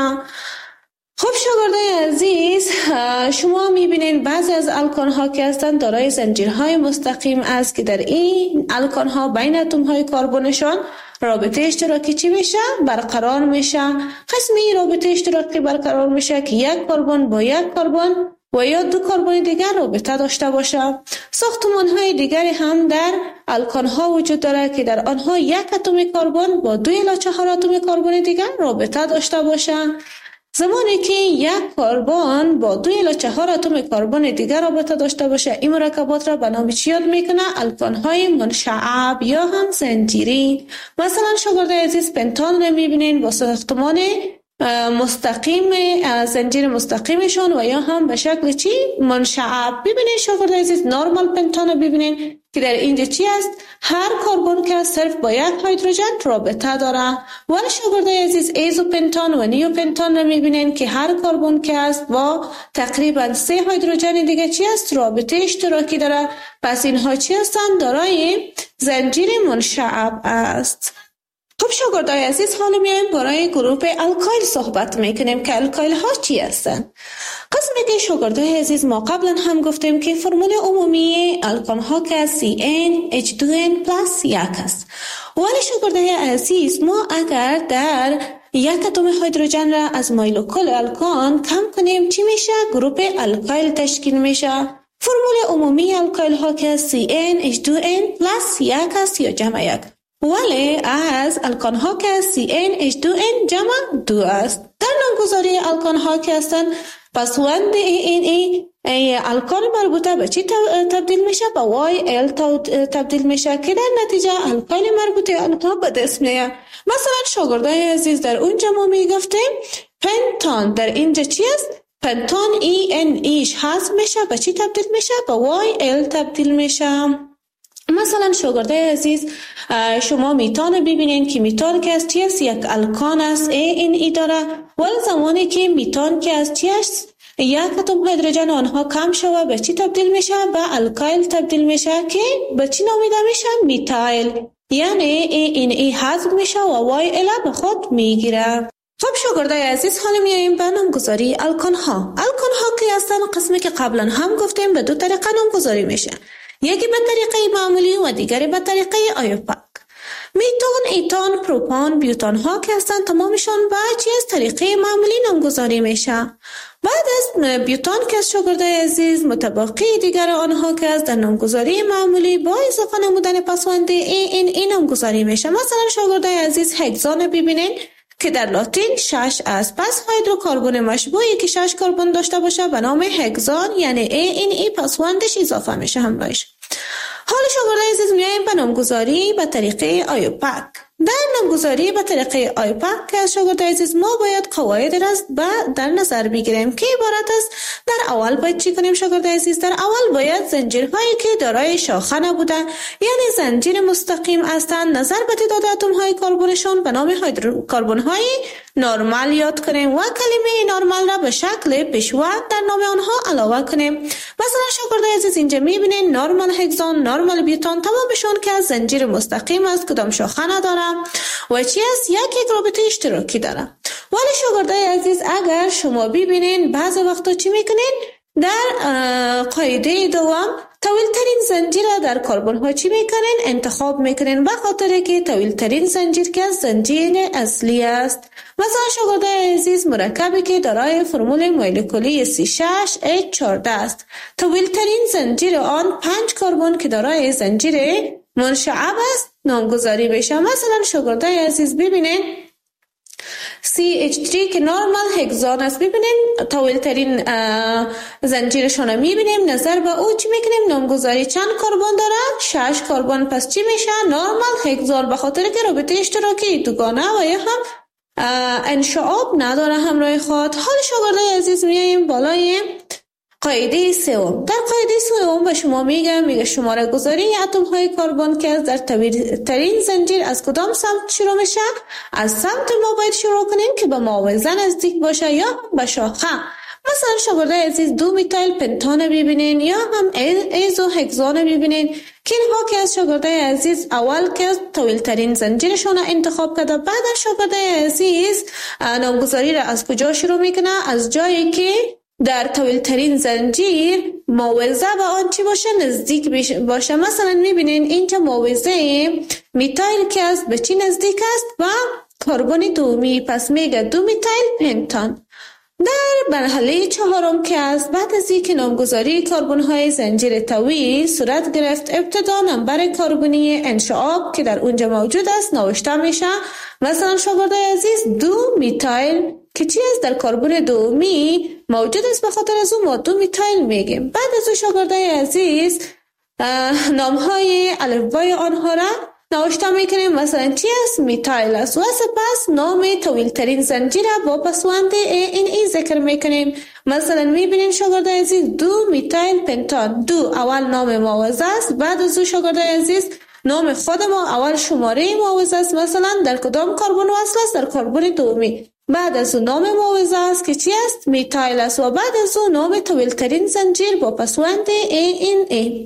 خب شاگردای عزیز شما میبینین بعضی از الکان ها که هستند دارای زنجیرهای مستقیم است که در این الکان ها بین اتم های کربنشان رابطه اشتراکی چی میشه؟ برقرار میشه. قسمی رابطه اشتراکی برقرار میشه که یک کربن با یک کربن و یا دو کربن دیگر رابطه داشته باشه. ساختمان های دیگری هم در الکان ها وجود داره که در آنها یک اتم کربن با دو الی چهار اتم کربن دیگر رابطه داشته باشه. زمانی که یک کربن با دو الی چهار اتم کربن دیگر رابطه داشته باشه این مرکبات را به نام چی یاد میکنه؟ الکان های منشعب یا هم زنجیری. مثلا شاگردای عزیز پنتان رو میبینین با ساختمان مستقیم زنجیر مستقیمشون و یا هم به شکل چی؟ منشعب. ببینین شاگردای عزیز نورمال پنتان رو ببینین که در اینجا چی است؟ هر کربن که صرف با یک هیدروژن رابطه داره. ولی شاگردای عزیز ایزوپنتان و نیوپنتان رو میبینین که هر کربن که است با تقریبا سه هیدروژن دیگه چی است؟ رابطه اشتراکی داره. پس اینها چی هستند؟ دارای زنجیر منشعب است. خب شاگردای عزیز حالا میایم برای گروه الکایل صحبت میکنیم که الکایل ها چی هستند. قسمی که شاگردای عزیز ما قبلا هم گفتیم که فرمول عمومی الکان ها که سی ان اچ دو ان پلاس یک است. ولی شاگردای عزیز ما اگر در یک اتم هیدروژن را از مایلوکل الکان کم کنیم چی میشه؟ گروه الکایل تشکیل میشه. فرمول عمومی الکایل ها که سی ان اچ دو ان پلاس یک است یا جمع یک. ولی از الکان ها که سی ان اچ دو ان جمع دو است. در نامگذاری الکان ها که هستند پسوند ای این ای, ای الکان مربوطه به چی تبدیل میشه؟ به وای ال تبدیل میشه که در نتیجه الکایل مربوطه آنها به دست میاد. مثلا شاگردای عزیز در اونجا ما میگفتیم پنتان در اینجا چی است؟ پنتان ای ان ایش حذف میشه به چی تبدیل میشه؟ به وای ال تبدیل میشه. مثلا شاگردای عزیز شما میتان ببینین که میتان که از چی است؟ یک الکان است ای این ای داره. ولی زمانی که میتان که از چی است؟ یک اتم هیدروژن آنها کم شوه به چی تبدیل میشه؟ به الکایل تبدیل میشه که به چی نامیده میشه؟ میتایل. یعنی ای این ای حذف میشه و وای ال به خود میگیره. خب شاگردای عزیز حالا میایم به نامگذاری الکان ها. الکان ها که هستن قسمی که قبلا هم گفتیم به دو طریقه نامگذاری میشه. یکی به طریقه معمولی و دیگری به طریقه آیوپاک. میتان، ایتان، پروپان، بیوتان ها که هستند تمامشان به چی از طریقه معمولی نامگذاری میشه. بعد از بیوتان که از شاگردای عزیز متبقی دیگر آنها که از در نامگذاری معمولی با اضافه نمودن پسوند این این این نامگذاری میشه. مثلا شاگردای عزیز هگزان ببینین که در لاتین شش است. پس هیدروکربن مشبوعی که شش کربن داشته باشه به نام هگزان، یعنی ای این ای پسوندش اضافه میشه همراهش. حال شاگردای عزیز میایم به نامگذاری به طریقه آیوپک. در نامگذاری به طریقه آیوپک که از شاگردای عزیز ما باید قواعد را در نظر بگیریم که عبارت است. در اول باید چی کنیم شاگردای عزیز؟ در اول باید زنجیرهایی که دارای شاخه نبوده یعنی زنجیر مستقیم هستند نظر به تعداد اتم های کربنشان به نام هیدروکربن های نرمال یاد کنیم و کلمه نرمال را به شکل پیشوند در نام آنها علاوه کنیم. مثلا شاگردای عزیز اینجا میبینین نرمال هگزان، نرمال بیوتان تمامشون که از زنجیر مستقیم است، کدام شاخه نداره و چی است؟ یک یک رابطه اشتراکی داره. ولی شاگردای عزیز اگر شما ببینین بعض وقتا چی میکنین؟ در قاعده دوم طویل ترین زنجیر در کربن ها چی میکنین؟ انتخاب میکنین به خاطر که طویل ترین زنجیر که زنجیر اصلی است. مثلا شاگردای عزیز مرکبی که دارای فرمول مولکولی سی شش اچ چهارده است، طویل ترین زنجیر آن پنج کربن که دارای زنجیر منشعب است نامگذاری بشه. مثلا شاگردای عزیز ببینین سی اچ سه که نورمال هگزان است، ببینیم طویل ترین زنجیرشون رو میبینیم، نظر به او چی میکنیم؟ نامگذاری چند کربن داره؟ شش کربن. پس چی میشه؟ نورمال هگزان، به خاطر که رابطه اشتراکی دوگانه و یا هم انشعاب نداره همراه خود. حال شاگردای عزیز میاییم بالای قاعده سوم. در قاعده سوم به شما میگم میگه شماره گذاری اتم های کربن که از در طویل ترین زنجیر از کدام سمت شروع میشه؟ از سمت ما باید شروع کنیم که به معاوضه نزدیک باشه یا به شاخه. مثلا شاگردای عزیز دو میتایل پنتان ببینین یا هم ایزو هگزان ببینین که اینها که از شاگردای عزیز اول که طویل ترین زنجیرشون انتخاب کرده، بعد از شاگردای عزیز نامگذاری را از کجا شروع میکنه؟ از جایی که در طویل ترین زنجیر معاوضه به آن چی باشه؟ نزدیک باشه. مثلا میبینین اینجا معاوضه میتایل که است به چی نزدیک است؟ و کربن دومی، پس میگه دو میتایل پنتان. در مرحله چهارم که است بعد از اینکه نامگذاری کربن های زنجیر طویل صورت گرفت، ابتدا نمبر کربنی انشعاب که در اونجا موجود است نوشته میشه. مثلا شاگردای عزیز دو میتایل که چی است؟ در کربن دومی موجود است، به خاطر از اون ما دو میتایل میگیم. بعد از اون شاگردای عزیز نام های الفبای آنها را نوشته میکنیم. مثلا چی است؟ میتایل است و سپس نام طویل ترین زنجیر با پسوند این ای ذکر میکنیم. مثلا میبینیم شاگردای عزیز دو میتایل پنتان، دو اول نام معاوضه است، بعد از اون شاگردای عزیز نام خود ما اول شماره معاوضه است، مثلا در کدام کربن وصل است؟ در کربن دومی. بعد از اون نام معاوضه است که چی است؟ میتایل است و بعد از اون نام طویل ترین زنجیر با پسوند این ای.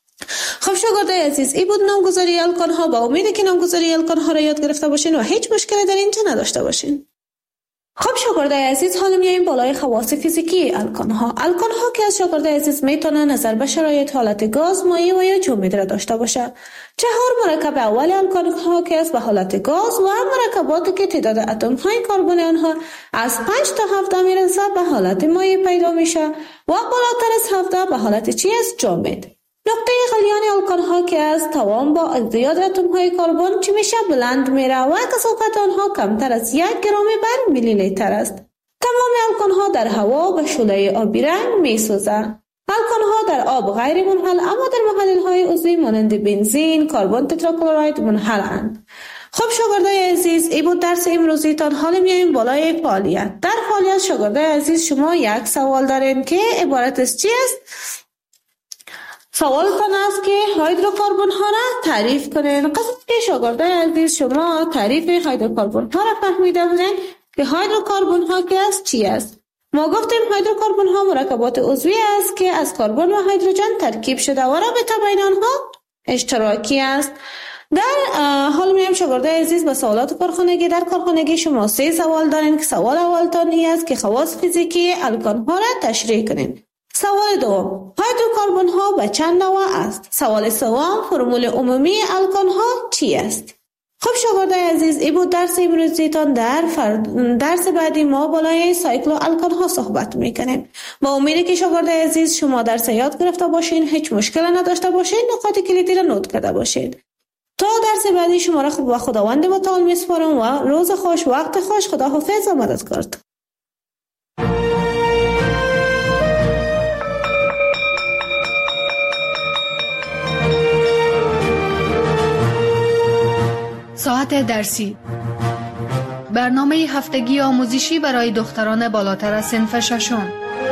خب شاگردای عزیز این بود نامگذاری الکان ها. با امید که نامگذاری الکان ها را یاد گرفته باشین و هیچ مشکلی در اینجا نداشته باشین. خب شاگردای عزیز حالا میایم بالای خواص فیزیکی الکان ها. الکان ها که از شاگردای عزیز میتونه نظر به شرایط حالت گاز، مایع و یا جامد را داشته باشه. چهار مرکب اول الکان ها که از به حالت گاز و مرکباتی که تعداد اتم های کربن آنها از پنج تا هفده میرسه به حالت مایع پیدا میشه و بالاتر از هفده به حالت چی است؟ جامد. نقطه غلیان الکان ها که از توان با ازدیاد اتم های کربن چی میشه؟ بلند میره و کثافت آنها کمتر از یک گرم بر میلی لیتر است. تمام الکان ها در هوا به شعله آبی رنگ میسوزه. الکان ها در آب غیر منحل اما در محلل های عضوی مانند بنزین، کربن تتراکلرید منحلند. خب شاگردای عزیز این بود درس امروزیتان. حالا میایم بالای فعالیت. در فعالیت شاگردای عزیز شما یک سوال دارین که عبارت از چی است؟ سوال تان است که هیدروکربن ها را تعریف کنین. قصد که شاگردای عزیز شما تعریف هیدروکربن ها را فهمیده بودین که هیدروکربن ها که است چی است؟ ما گفتیم هیدروکربن ها مرکبات عضوی است که از کربن و هیدروژن ترکیب شده و رابطه بین آنها اشتراکی است. در حال میایم شاگردای عزیز به سوالات کارخانگی. در کارخانگی شما سه سوال دارین که سوال اول تان این است که خواص فیزیکی الکان ها را تشریح کنین. سوال دوم هیدروکربن ها به چند نوع است؟ سوال سوم فرمول عمومی الکان ها چی است؟ خب شاگردای عزیز، این بود درس امروزیتان. در فرد... درس بعدی ما بالای سایکلو الکان ها صحبت میکنیم. با امیده که شاگردای عزیز شما درس یاد گرفته باشین، هیچ مشکل نداشته باشین، نکات کلیدی را نوت کرده باشین. تا درس بعدی شما را خب با خداوند متعال میسپارم و روز خوش، وقت خوش، خداحافظ و مددکار. ساعت درسی، برنامه هفتگی آموزشی برای دختران بالاتر از صنف ششم.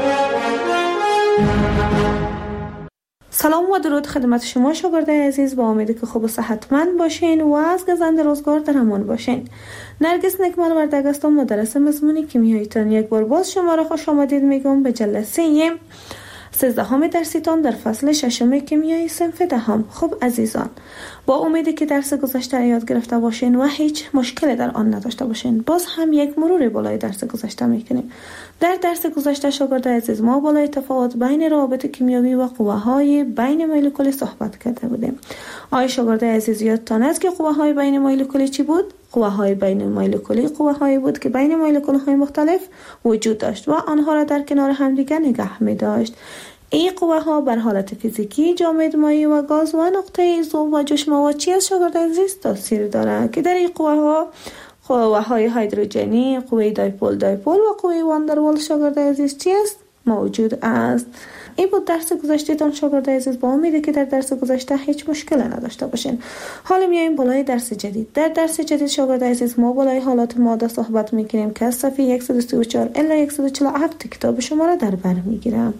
سلام و درود خدمت شما شاگردای عزیز. با امیدی که خوب و صحتمند باشین و از گزند روزگار در امان باشین. نرگس نکمل وردگ هستم، مدرس مضمون کیمیاییتان. یک بار باز شما را خوش آمدید میگم به جلسه سیزدهم درسیتان در فصل ششم کیمیای صنف دهم. خب عزیزان، با امیدی که درس گذشته یاد گرفته باشین و هیچ مشکلی در آن نداشته باشین، باز هم یک مرور بالای درس گذشته میکنیم. در درس گذشته شاگردای عزیز ما بالای تفاوت بین روابط کیمیایی و قوه‌های بین مولکولی صحبت کرده بودیم. آیا شاگردای عزیز یادتان است که قوه‌های بین مولکولی چی بود؟ قوه‌های بین مولکولی قوه‌هایی بود که بین مولکول‌های مختلف وجود داشت و آنها را در کنار همدیگر نگه می‌داشت. این قوه‌ها بر حالت فیزیکی جامد، مایع و گاز و نقطه ضعف و جوش مواد چی از شاگردای عزیز تاثیر دارد که در این قوه‌ها قوه‌های هیدروژنی، قوه دایپول دایپول و قوه واندروال شاگردای عزیز چی است؟ موجود است. این بود درس گذشته تان شاگردای عزیز. با امیده که در درس گذشته هیچ مشکل نداشته باشین. حالا میایم بالای درس جدید. در درس جدید شاگردای عزیز ما بالای حالات ماده صحبت میکنیم که از صفحه صد و سی و چهار الی صد و چهل و هفت کتاب شما را در بر میگیرم.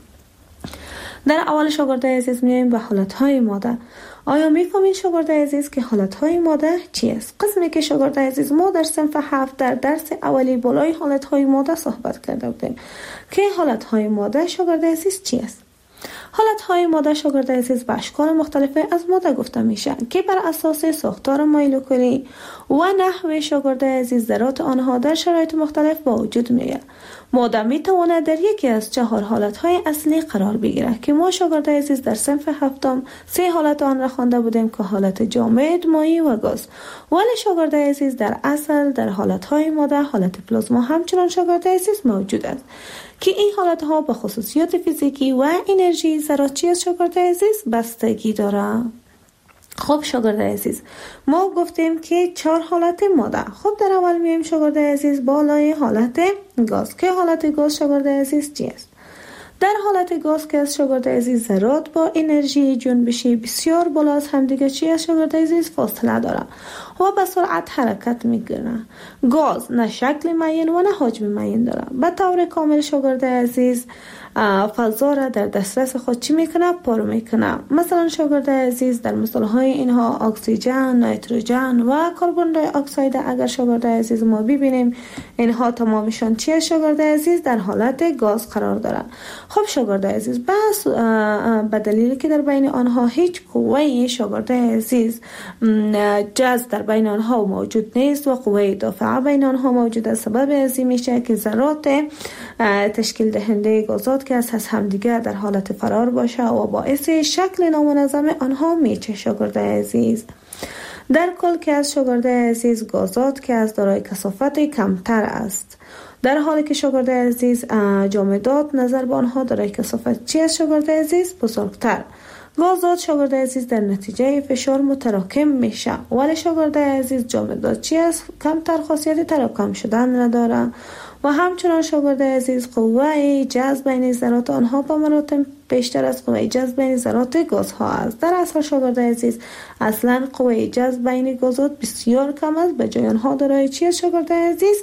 در اول شاگردای عزیز میایم به حالتهای ماده. آیا میفهمین شاگردای عزیز که حالتهای ماده چی است؟ قسمی که شاگردای عزیز ما در صنف هفت در درس اولی بالای حالتهای ماده صحبت کرده بودیم که حالتهای ماده شاگردای عزیز چی است؟ حالتهای ماده شاگردای عزیز به اشکال مختلفه از ماده گفته میشن که بر اساس ساختار مولکولی و نحوه شاگردای عزیز ذرات آنها در شرایط مختلف با وجود میآید. ماده میتواند در یکی از چهار حالتهای اصلی قرار بگیره که ما شاگردای عزیز در صنف هفتم سه حالت آن را خوانده بودیم که حالت جامد، مایع و گاز. ولی شاگردای عزیز در اصل در حالتهای ماده حالت پلازما همچنان شاگردای عزیز موجود است که این حالتها به خصوصیات فیزیکی و انرژی ذراتی از شاگردای عزیز بستگی دارد. خب شاگردای عزیز، ما گفتیم که چهار حالت ماده. خب در اول میایم شاگردای عزیز بالای حالت گاز. که حالت گاز شاگردای عزیز چی است؟ در حالت گاز که از شاگردای عزیز ذرات با انرژی جنبشی بسیار بالا از همدیگه چی از شاگردای عزیز فاصله داره و به سرعت حرکت میکنه. گاز نه شکل معین و نه حجم معین داره. به طور کامل شاگردای عزیز فضا را در دسترس خود چی میکنه؟ پر میکنه. مثلا شاگردای عزیز در مثالهای اینها اکسیژن، نیتروژن و کربن دی اکساید اگر شاگردای عزیز ما ببینیم اینها تمامشان چی شاگردای عزیز در حالت گاز قرار داره. خب شاگردای عزیز بس به دلیلی که در بین آنها هیچ قوه شاگردای عزیز جذب در بین آنها موجود نیست و قوه دافعه بین آنها موجود است، سبب از این میشه که ذرات تشکیل دهنده گازات که از همدیگر در حالت فرار باشه و باعث شکل نامنظم آنها میشه شاگردای عزیز. در کل که از شاگردای عزیز گازات که از دارای کثافت کمتر است، در حالی که شاگردای عزیز جامدات نظر به آنها دارای کثافت چی از شاگردای عزیز بزرگتر. گازات شاگردای عزیز در نتیجه فشار متراکم میشه ولی شاگردای عزیز جامدات چی از کمتر خاصیت تراکم شدن نداره و همچنان شاگردای عزیز قوه جذب بین ذرات آنها به مراتب بیشتر از قوه جذب بین ذرات گازها است. در اصل شاگردای عزیز اصلا قوه جذب بین گازات بسیار کم است، به جای آنها دارای چی است شاگردای عزیز؟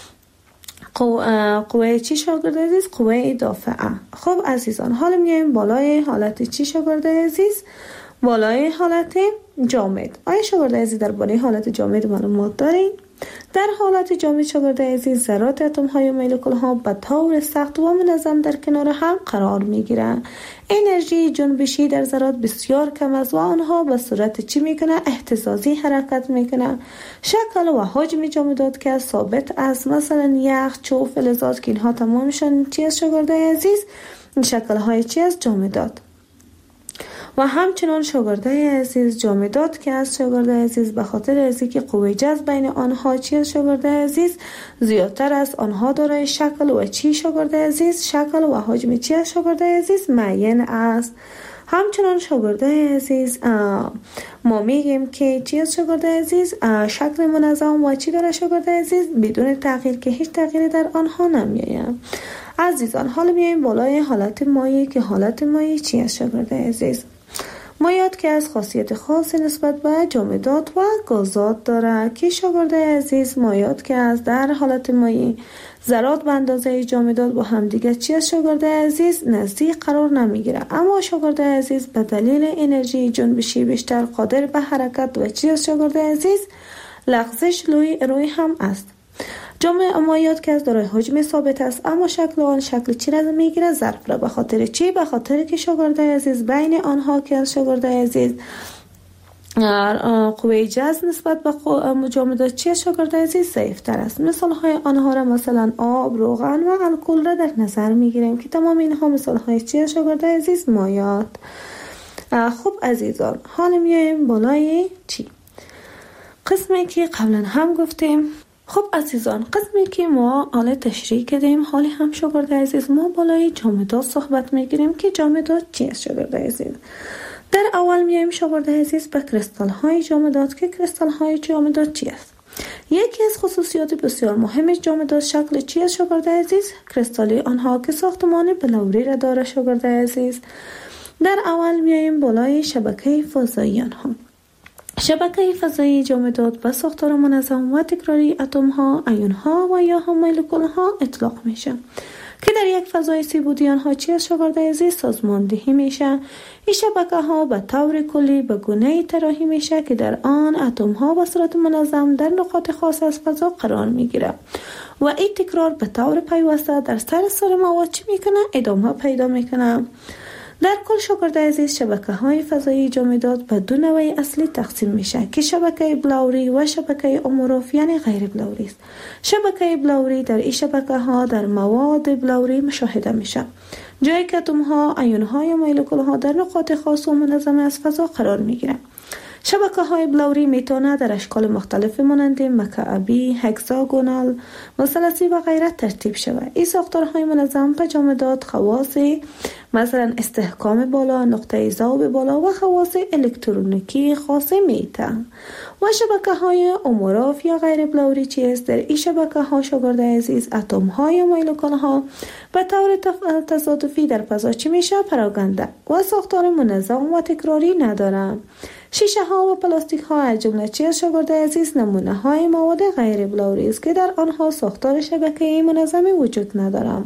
قوه, قوه چی شاگردای عزیز؟ قوه دافعه. خب عزیزان، حالا میایم بالای حالت چی شاگردای عزیز؟ بالای حالت جامد. آیا شاگردای عزیز در بالای حالت جامد معلومات دارین؟ در حالت جامد شاگردای عزیز ذرات اتم های و مولکول ها به طور سخت و منظم در کنار هم قرار می گیرند. انرژی جنبشی در ذرات بسیار کم است و آنها به صورت چی میکنه؟ اهتزازی حرکت میکنه. شکل و حجم جامدات که ثابت است، مثلا یخ، چوب، فلزات که اینها تمامشان چی است شاگردای عزیز؟ شکل های چی است؟ جامدات. و همچنان شاگردای عزیز جامدات که از شاگردای عزیز به خاطر از اینکه قوه جذب بین آنها چی از شاگردای عزیز زیادتر از آنها دارای شکل و چی شاگردای عزیز شکل و حجم چی از شاگردای عزیز معین است. همچنان شاگردای عزیز ما میگیم که چی از شاگردای عزیز شکل منظم و چی داره شاگردای عزیز بدون تغییر که هیچ تغییری در آنها نمیآید. عزیزان حالا میایم بالای حالت مایع که حالت مایع چی از شاگردای عزیز. مایعات که از خاصیت خاص نسبت به جامدات و گازات داره که شاگردای عزیز مایعات که از در حالت مایع ذرات به اندازه جامدات با هم دیگه چی از شاگردای عزیز نزدیک قرار نمیگیره، اما شاگردای عزیز به دلیل انرژی جنبشی بیشتر قادر به حرکت و چی از شاگردای عزیز لغزش روی روی هم است. جامع مایعات که از دارای حجم ثابت است اما شکل آن شکل چی را میگیره؟ ظرف را. به خاطر چی؟ به خاطر که شاگردای عزیز بین آنها که از شاگردای عزیز قوه جذب نسبت به جامدات چی شاگردای عزیز ضعیف تر است. مثال های آنها را مثلا آب، روغن و الکل را در نظر میگیریم که تمام اینها مثال های چی شاگردای عزیز مایعات. خب عزیزان حالا میایم بالای چی؟ قسمی که قبلا هم گفتیم. خب عزیزان قسمی که ما حالا تشریح کردیم حالی هم شاگردای عزیز ما بالای جامدات صحبت میگیریم که جامدات چی است شاگردای عزیز. در اول میایم شاگردای عزیز به کریستال های جامدات که کریستال های جامدات چی است. یکی از خصوصیات بسیار مهم جامدات شکل چی است شاگردای عزیز؟ کریستالی آنها که ساختمان بلوری را داره شاگردای عزیز. در اول میایم بالای شبکه فضایی آنها. شبکه فضایی جامدات به ساختار منظم و تکراری اتم ها، ایون ها و یا هم مولکول ها اطلاق میشه که در یک فضای سی بعدی آنها چی از شاگردای عزیز سازماندهی میشه. این شبکه ها به طور کلی به گونه‌ای طراحی میشه که در آن اتم ها به صورت منظم در نقاط خاص از فضا قرار میگیره و این تکرار به طور پیوسته در سراسر مواد چی میکنه؟ ادامه پیدا میکنه. در کل شاگردای عزیز شبکه های فضایی جامدات به دو نوع اصلی تقسیم میشه که شبکه بلوری و شبکه اموروف یعنی غیر بلوری است. شبکه بلوری در این شبکه ها در مواد بلوری مشاهده میشه، جایی که اتم ها، ایون ها یا مولکول ها در نقاط خاص و منظم از فضا قرار میگیرن. شبکه های بلوری میتونه در اشکال مختلف مانند مکعبی، هکساگونال، مثلثی و غیره ترتیب شود. این ساختارهای منظم به جامدات خواص مثلا استحکام بالا، نقطه ذوب بالا و خواص الکترونیکی خاصه میتن. و شبکه های اموروف یا غیر بلوری چیست؟ در این شبکه ها شاگردای عزیز اتم ها یا مولکول ها به طور تصادفی در فضا چی میشه؟ پراگنده و ساختار منظم و تکراری ندارن. شیشه ها و پلاستیک ها از جمله چی از شاگردای عزیز نمونه های مواد غیر بلوری است که در آنها ساختار شبکه‌ای منظمی وجود ندارد.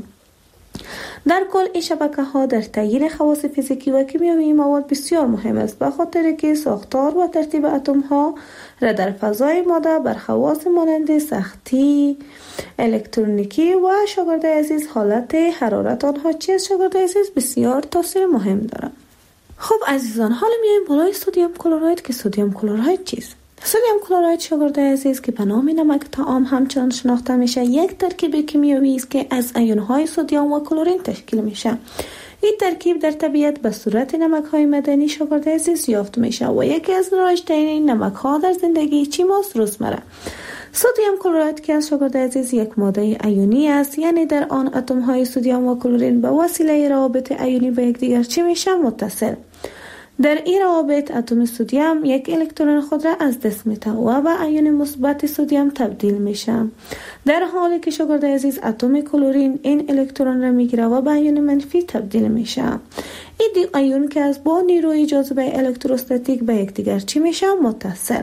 در کل این شبکه ها در تعیین خواص فیزیکی و کیمیایی مواد بسیار مهم است، به خاطر که ساختار و ترتیب اتم ها را در فضای ماده بر خواص مانند سختی، الکترونیکی و شاگردای عزیز حالت حرارت آنها چی از شاگردای عزیز بسیار تاثیر مهم دارد. خب عزیزان حالا میایم بالای سدیم کلراید که سدیم کلراید چیست؟ سدیم کلراید شاگردای عزیز که به نام نمک طعام همچنان شناخته میشه یک ترکیب کیمیایی است که از ایون های سدیم و کلورین تشکیل میشه. این ترکیب در طبیعت به صورت نمک های معدنی شاگردای عزیز یافت میشه و یکی از رایج‌ترین نمک ها در زندگی چی ماست؟ روزمره. سدیم کلراید که از شاگردای عزیز یک ماده ایونی است، یعنی در آن اتم های سدیم و کلورین به وسیله روابط ایونی به یکدیگر چی میشه؟ متصل. در این روابط اتم سدیم یک الکترون خود را از دست میده و به ایون مثبت سدیم تبدیل میشه، در حالی که شاگردای عزیز اتم کلورین این الکترون را میگیره و به ایون منفی تبدیل میشه. این دو ایون که از با نیروی جاذبه الکتروستاتیک به یکدیگر چی میشه؟ متصل.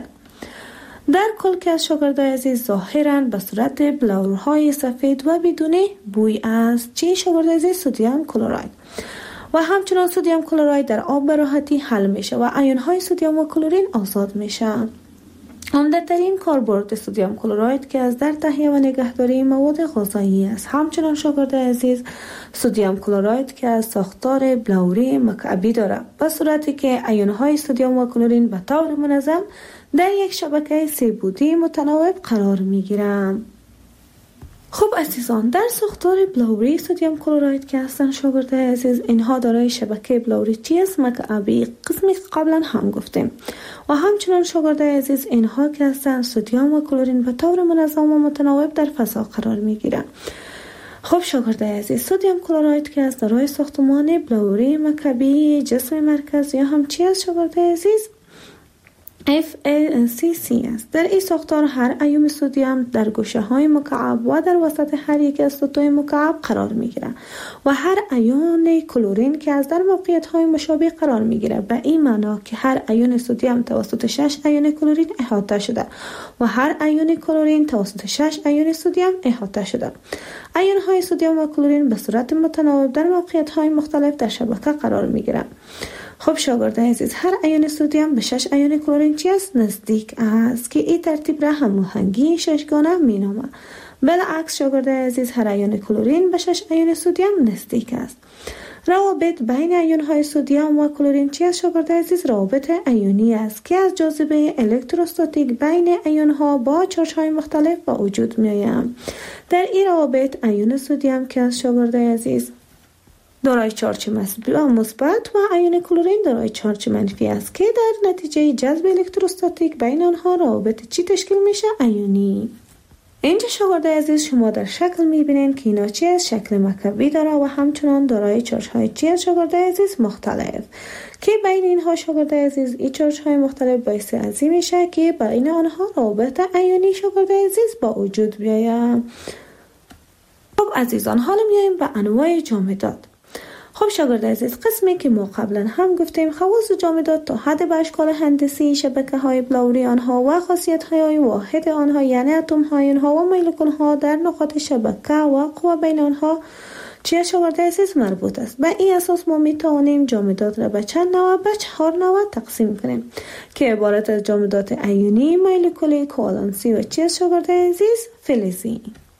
در کل که از شاگردای عزیز ظاهراً به صورت بلورهای سفید و بدون بوی است چی شاگردای عزیز سدیم کلراید و همچنان سدیم کلراید در آب به راحتی حل میشه و ایون های سدیم و کلورین آزاد میشن. عمده‌ترین کاربرد سدیم کلراید که از در تهیه و نگهداری مواد غذایی است. همچنان شاگردای عزیز سدیم کلراید که از ساختار بلوری مکعبی دارد به صورتی که ایون های سدیم و کلورین به طور منظم در یک شبکه سه بعدی متناوب قرار میگیرند. خب عزیزان، در ساختار بلوری سدیم کلراید که هستن شاگرده عزیز، اینها دارای شبکه بلوری تی اس مکعبی قسمی که قبلا هم گفتیم و همچنان شاگرده عزیز اینها که هستن سدیم و کلورین به طور منظم و متناوب در فضا قرار می گیرن. خب شاگرده عزیز، سدیم کلراید که از دارای ساختمان بلوری مکعبی جسم مرکز یا هم چی است شاگرده عزیز؟ اف ای سی سی است. در این ساختار هر ایون سدیم در گوشه های مکعب و در وسط هر یک از سطوح مکعب قرار می گیرد و هر ایون کلورین که از در موقعیت های مشابه قرار می گیرد، به این معنا که هر ایون سدیم توسط شش ایون کلورین احاطه شده و هر ایون کلورین توسط شش ایون سدیم احاطه شده. ایون های سدیم و کلورین به صورت متناوب در موقعیت های مختلف در شبکه قرار می گیرد. خب شاگرده عزیز، هر ایون سدیم به شش ایون کلورین چی است؟ نزدیک است که این ترتیب را هماهنگی ششگانه می نامد. بالعکس شاگرده عزیز، هر ایون کلورین به شش ایون سدیم نزدیک است. روابط بین ایون های سدیم و کلورین چی است شاگرده عزیز؟ روابط ایونی است که از جاذبه الکتروستاتیک بین ایون ها با چارج های مختلف به وجود می آید. در این روابط ایون سدیم که از شاگرده عزیز دارای چارج مثبت و ایون کلورین دارای چارج منفی است که در نتیجه جذب الکتروستاتیک بین آنها روابط چی تشکیل میشه؟ ایونی. اینجا شاگرده عزیز شما در شکل میبینین که اینا چی از شکل مکعبی داره و همچنان دارای چارج های چی از شاگرده عزیز مختلف که بین اینها شاگرده عزیز این چارج های مختلف باعث ازی میشه که بین آنها روابط ایونی شاگرده عزیز با وجود بیاید. خب عزیزان، حالا میایم به انواع جامدات. خب شاگرد عزیز، قسمی که ما قبلا هم گفتیم خواص جامدات تا حد به اشکال هندسی شبکه های بلوری آنها و خاصیت های واحد آنها یعنی اتم های آنها و مولکول ها در نقاط شبکه و قوه بین آنها چیه شاگرد عزیز مربوط است. به این اساس ما می توانیم جامدات را به چند نوع به چهار نوع تقسیم کنیم که عبارت از جامدات ایونی، مولکولی، کوالنسی و چیه شاگرد عزیز فلزی.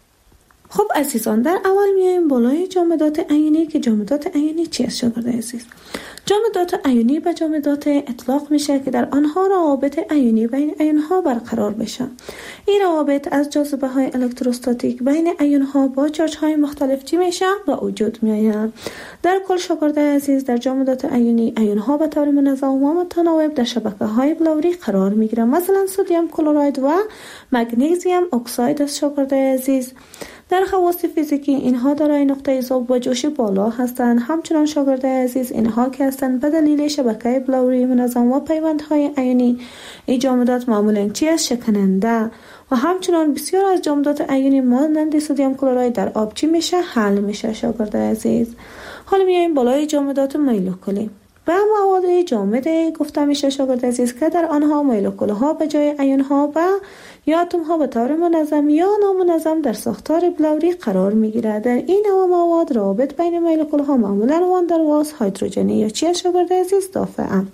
خب عزیزان، در اول میایم بالای جامدات ایونی که جامدات ایونی چی است شاگرد عزیز؟ جامدات ایونی به جامدات اطلاق میشه که در آنها روابط ایونی بین ایونها برقرار بشه. این روابط از جاذبه های الکتروستاتیک بین ایونها با چارج های مختلف چی میشه به وجود میآید. در کل شاگرد عزیز، در جامدات ایونی ایونها به طور منظم و متناوب در شبکه های بلوری قرار میگیرند. مثلا سدیم کلراید و مگنیزیم اکساید است شاگرد عزیز. در خواص فیزیکی اینها دارای نقطه ذوب و جوش بالا هستند. همچنان شاگرد عزیز، اینها که هستند به دلیل شبکه بلوری منظم و پیوندهای ایونی، این جامدات معمولاً چی است؟ شکننده. و همچنان بسیار از جامدات ایونی مانند سدیم کلراید در آب چی میشه؟ حل میشه شاگرد عزیز. حالا میایم بالای جامدات مولکولی. به مواد جامد گفته میشه شاگرد عزیز که در آنها مولکول ها به جای ایون ها و یا اتم ها به طور منظم یا نامنظم در ساختار بلوری قرار میگیرد. در این نوع مواد روابط بین مولکول ها معمولا وان در واس هیدروژنی یا چی شاگرد عزیز دافعه.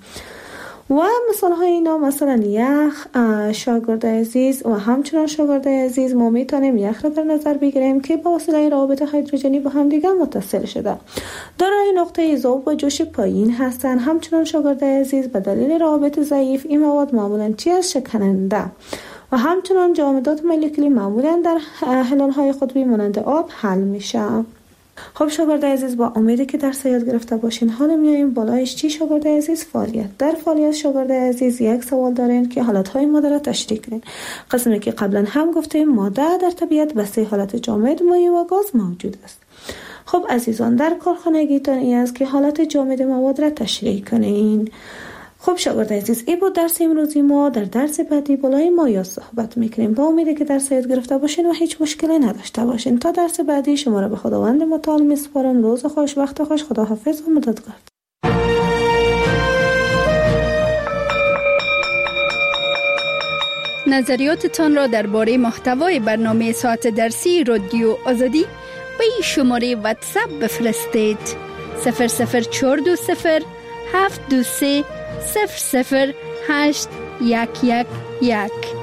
و مثال های اینا مثلا یخ شاگرد عزیز و همچنان شاگرد عزیز ما میتونیم یخ را در نظر بگیریم که با وسیله روابط هیدروژنی با هم دیگر متصل شده، دارای نقطه ذوب و جوش پایین هستند. همچنان شاگرد عزیز به دلیل روابط ضعیف این مواد معمولا چی از شکننده و همچنان جامدات مولکولی معمولا در حلال های قطبی مانند آب حل میشه. خب شاگرد عزیز، با امیدی که درس یاد گرفته باشین. حالا میایم بالایش چی شاگرد عزیز؟ فعالیت. در فعالیت شاگرد عزیز یک سوال دارین که حالتهای ماده را تشریح کنین. قسمی که قبلا هم گفتیم ماده در طبیعت به سه حالت جامد، مایع و گاز موجود است. خب عزیزان، در کارخانگیتان این است که حالت جامد مواد را تشریح کنین. خب شاگرد عزیز، این بود درس امروزی ما. در درس بعدی بالای مایع صحبت میکنیم. با امیدی که درس یاد گرفته باشین و هیچ مشکلی نداشته باشین. تا درس بعدی شما را به خداوند متعال میسپارم. روز خوش، وقت خوش، خداحافظ و مددگار. نظریاتتان را درباره محتوای برنامه ساعت درسی رادیو آزادی به این شماره واتساپ بفرستید: صفر صفر چهار دو صفر هفت دو سه صفر صفر هشت یک یک یک.